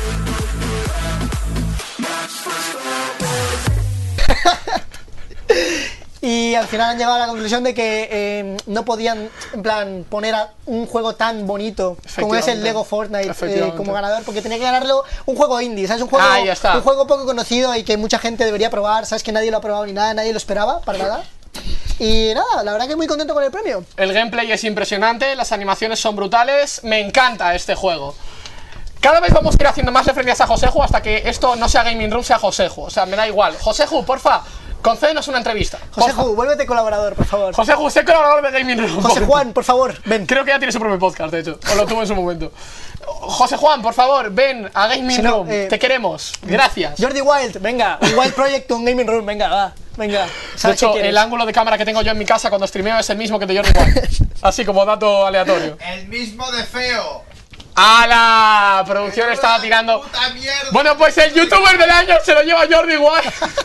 Speaker 3: Y al final han llegado a la conclusión de que eh, no podían, en plan, poner a un juego tan bonito como es el
Speaker 2: Efectivamente.
Speaker 3: Lego Fortnite eh,
Speaker 2: Efectivamente.
Speaker 3: como ganador, porque tenía que ganarlo un juego indie, ¿sabes? Un juego,
Speaker 2: Ahí está.
Speaker 3: un juego poco conocido y que mucha gente debería probar, ¿sabes? Que nadie lo ha probado ni nada, nadie lo esperaba, para nada. Y nada, la verdad que muy contento con el premio.
Speaker 2: El gameplay es impresionante, las animaciones son brutales. Me encanta este juego. Cada vez vamos a ir haciendo más referencias a Joseju hasta que esto no sea Gaming Room, sea Joseju. O sea, me da igual. Joseju, porfa, concédenos una entrevista.
Speaker 3: José
Speaker 2: porfa.
Speaker 3: Ju, vuélvete colaborador, por favor.
Speaker 2: Joseju, sé colaborador de Gaming Room.
Speaker 3: José Juan, por favor, ven.
Speaker 2: Creo que ya tiene su propio podcast, de hecho. O lo tuvo en su momento. José Juan, por favor, ven a Gaming
Speaker 3: Si no,
Speaker 2: Room.
Speaker 3: eh,
Speaker 2: Te queremos. Gracias.
Speaker 3: Jordi Wild, venga, un Wild Project, un Gaming Room, venga, va, venga.
Speaker 2: De
Speaker 3: ¿Sabes
Speaker 2: hecho,
Speaker 3: qué quieres?
Speaker 2: el ángulo de cámara que tengo yo en mi casa cuando streameo es el mismo que el de Jordi Juan. Así como dato aleatorio.
Speaker 4: El mismo de feo.
Speaker 2: ¡A la producción estaba tirando!
Speaker 4: Puta mierda.
Speaker 2: Bueno, pues el youtuber del año se lo lleva Jordi Juan.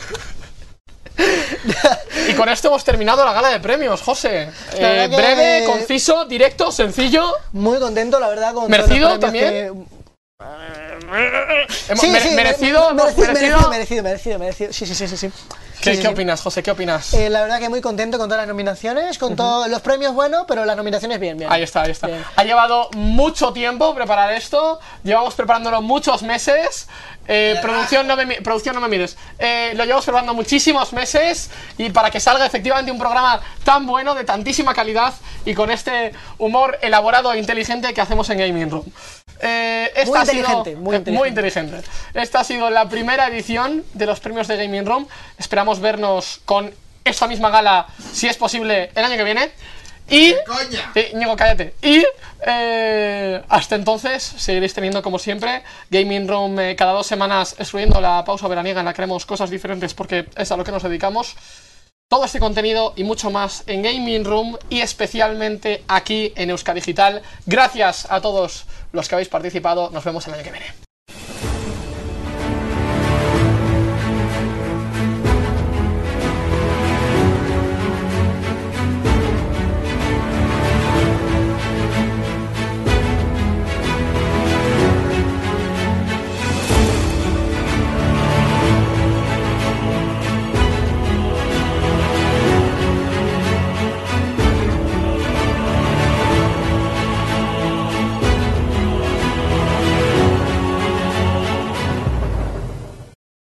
Speaker 2: Y con esto hemos terminado la gala de premios, José.
Speaker 3: La
Speaker 2: Eh,
Speaker 3: verdad que-
Speaker 2: breve, conciso, directo, sencillo.
Speaker 3: Muy contento, la verdad, con
Speaker 2: ¿Merecido
Speaker 3: todos los premios
Speaker 2: también?
Speaker 3: que-
Speaker 2: Hemos-
Speaker 3: Sí,
Speaker 2: mere-
Speaker 3: sí,
Speaker 2: merecido,
Speaker 3: me-
Speaker 2: hemos
Speaker 3: merecido,
Speaker 2: merecido.
Speaker 3: merecido, merecido, merecido. Sí, sí, sí, sí, sí.
Speaker 2: ¿Qué,
Speaker 3: Sí, sí,
Speaker 2: qué
Speaker 3: sí.
Speaker 2: opinas, José? ¿Qué opinas?
Speaker 3: Eh, la verdad que muy contento con todas las nominaciones, con todos los premios, bueno, pero las nominaciones bien, bien.
Speaker 2: Ahí está, ahí está.
Speaker 3: Bien.
Speaker 2: Ha llevado mucho tiempo preparar esto. Llevamos preparándolo muchos meses. Eh, producción, no me, mi- producción, no me mires. Eh, lo llevamos preparando muchísimos meses. Y para que salga efectivamente un programa tan bueno, de tantísima calidad y con este humor elaborado e inteligente que hacemos en Gaming Room. Eh, esta
Speaker 3: Muy
Speaker 2: ha sido-
Speaker 3: inteligente, muy
Speaker 2: eh,
Speaker 3: inteligente.
Speaker 2: muy inteligente. Esta ha sido la primera edición de los premios de Gaming Room. Esperamos vernos con esta misma gala, si es posible, el año que viene. Y...
Speaker 4: Coña.
Speaker 2: Sí, Ñigo, cállate. Y eh, hasta entonces seguiréis teniendo, como siempre, Gaming Room eh, cada dos semanas, excluyendo la pausa veraniega en la que haremos cosas diferentes porque es a lo que nos dedicamos. Todo este contenido y mucho más en Gaming Room y especialmente aquí en Euskadi Digital. Gracias a todos los que habéis participado. Nos vemos el año que viene.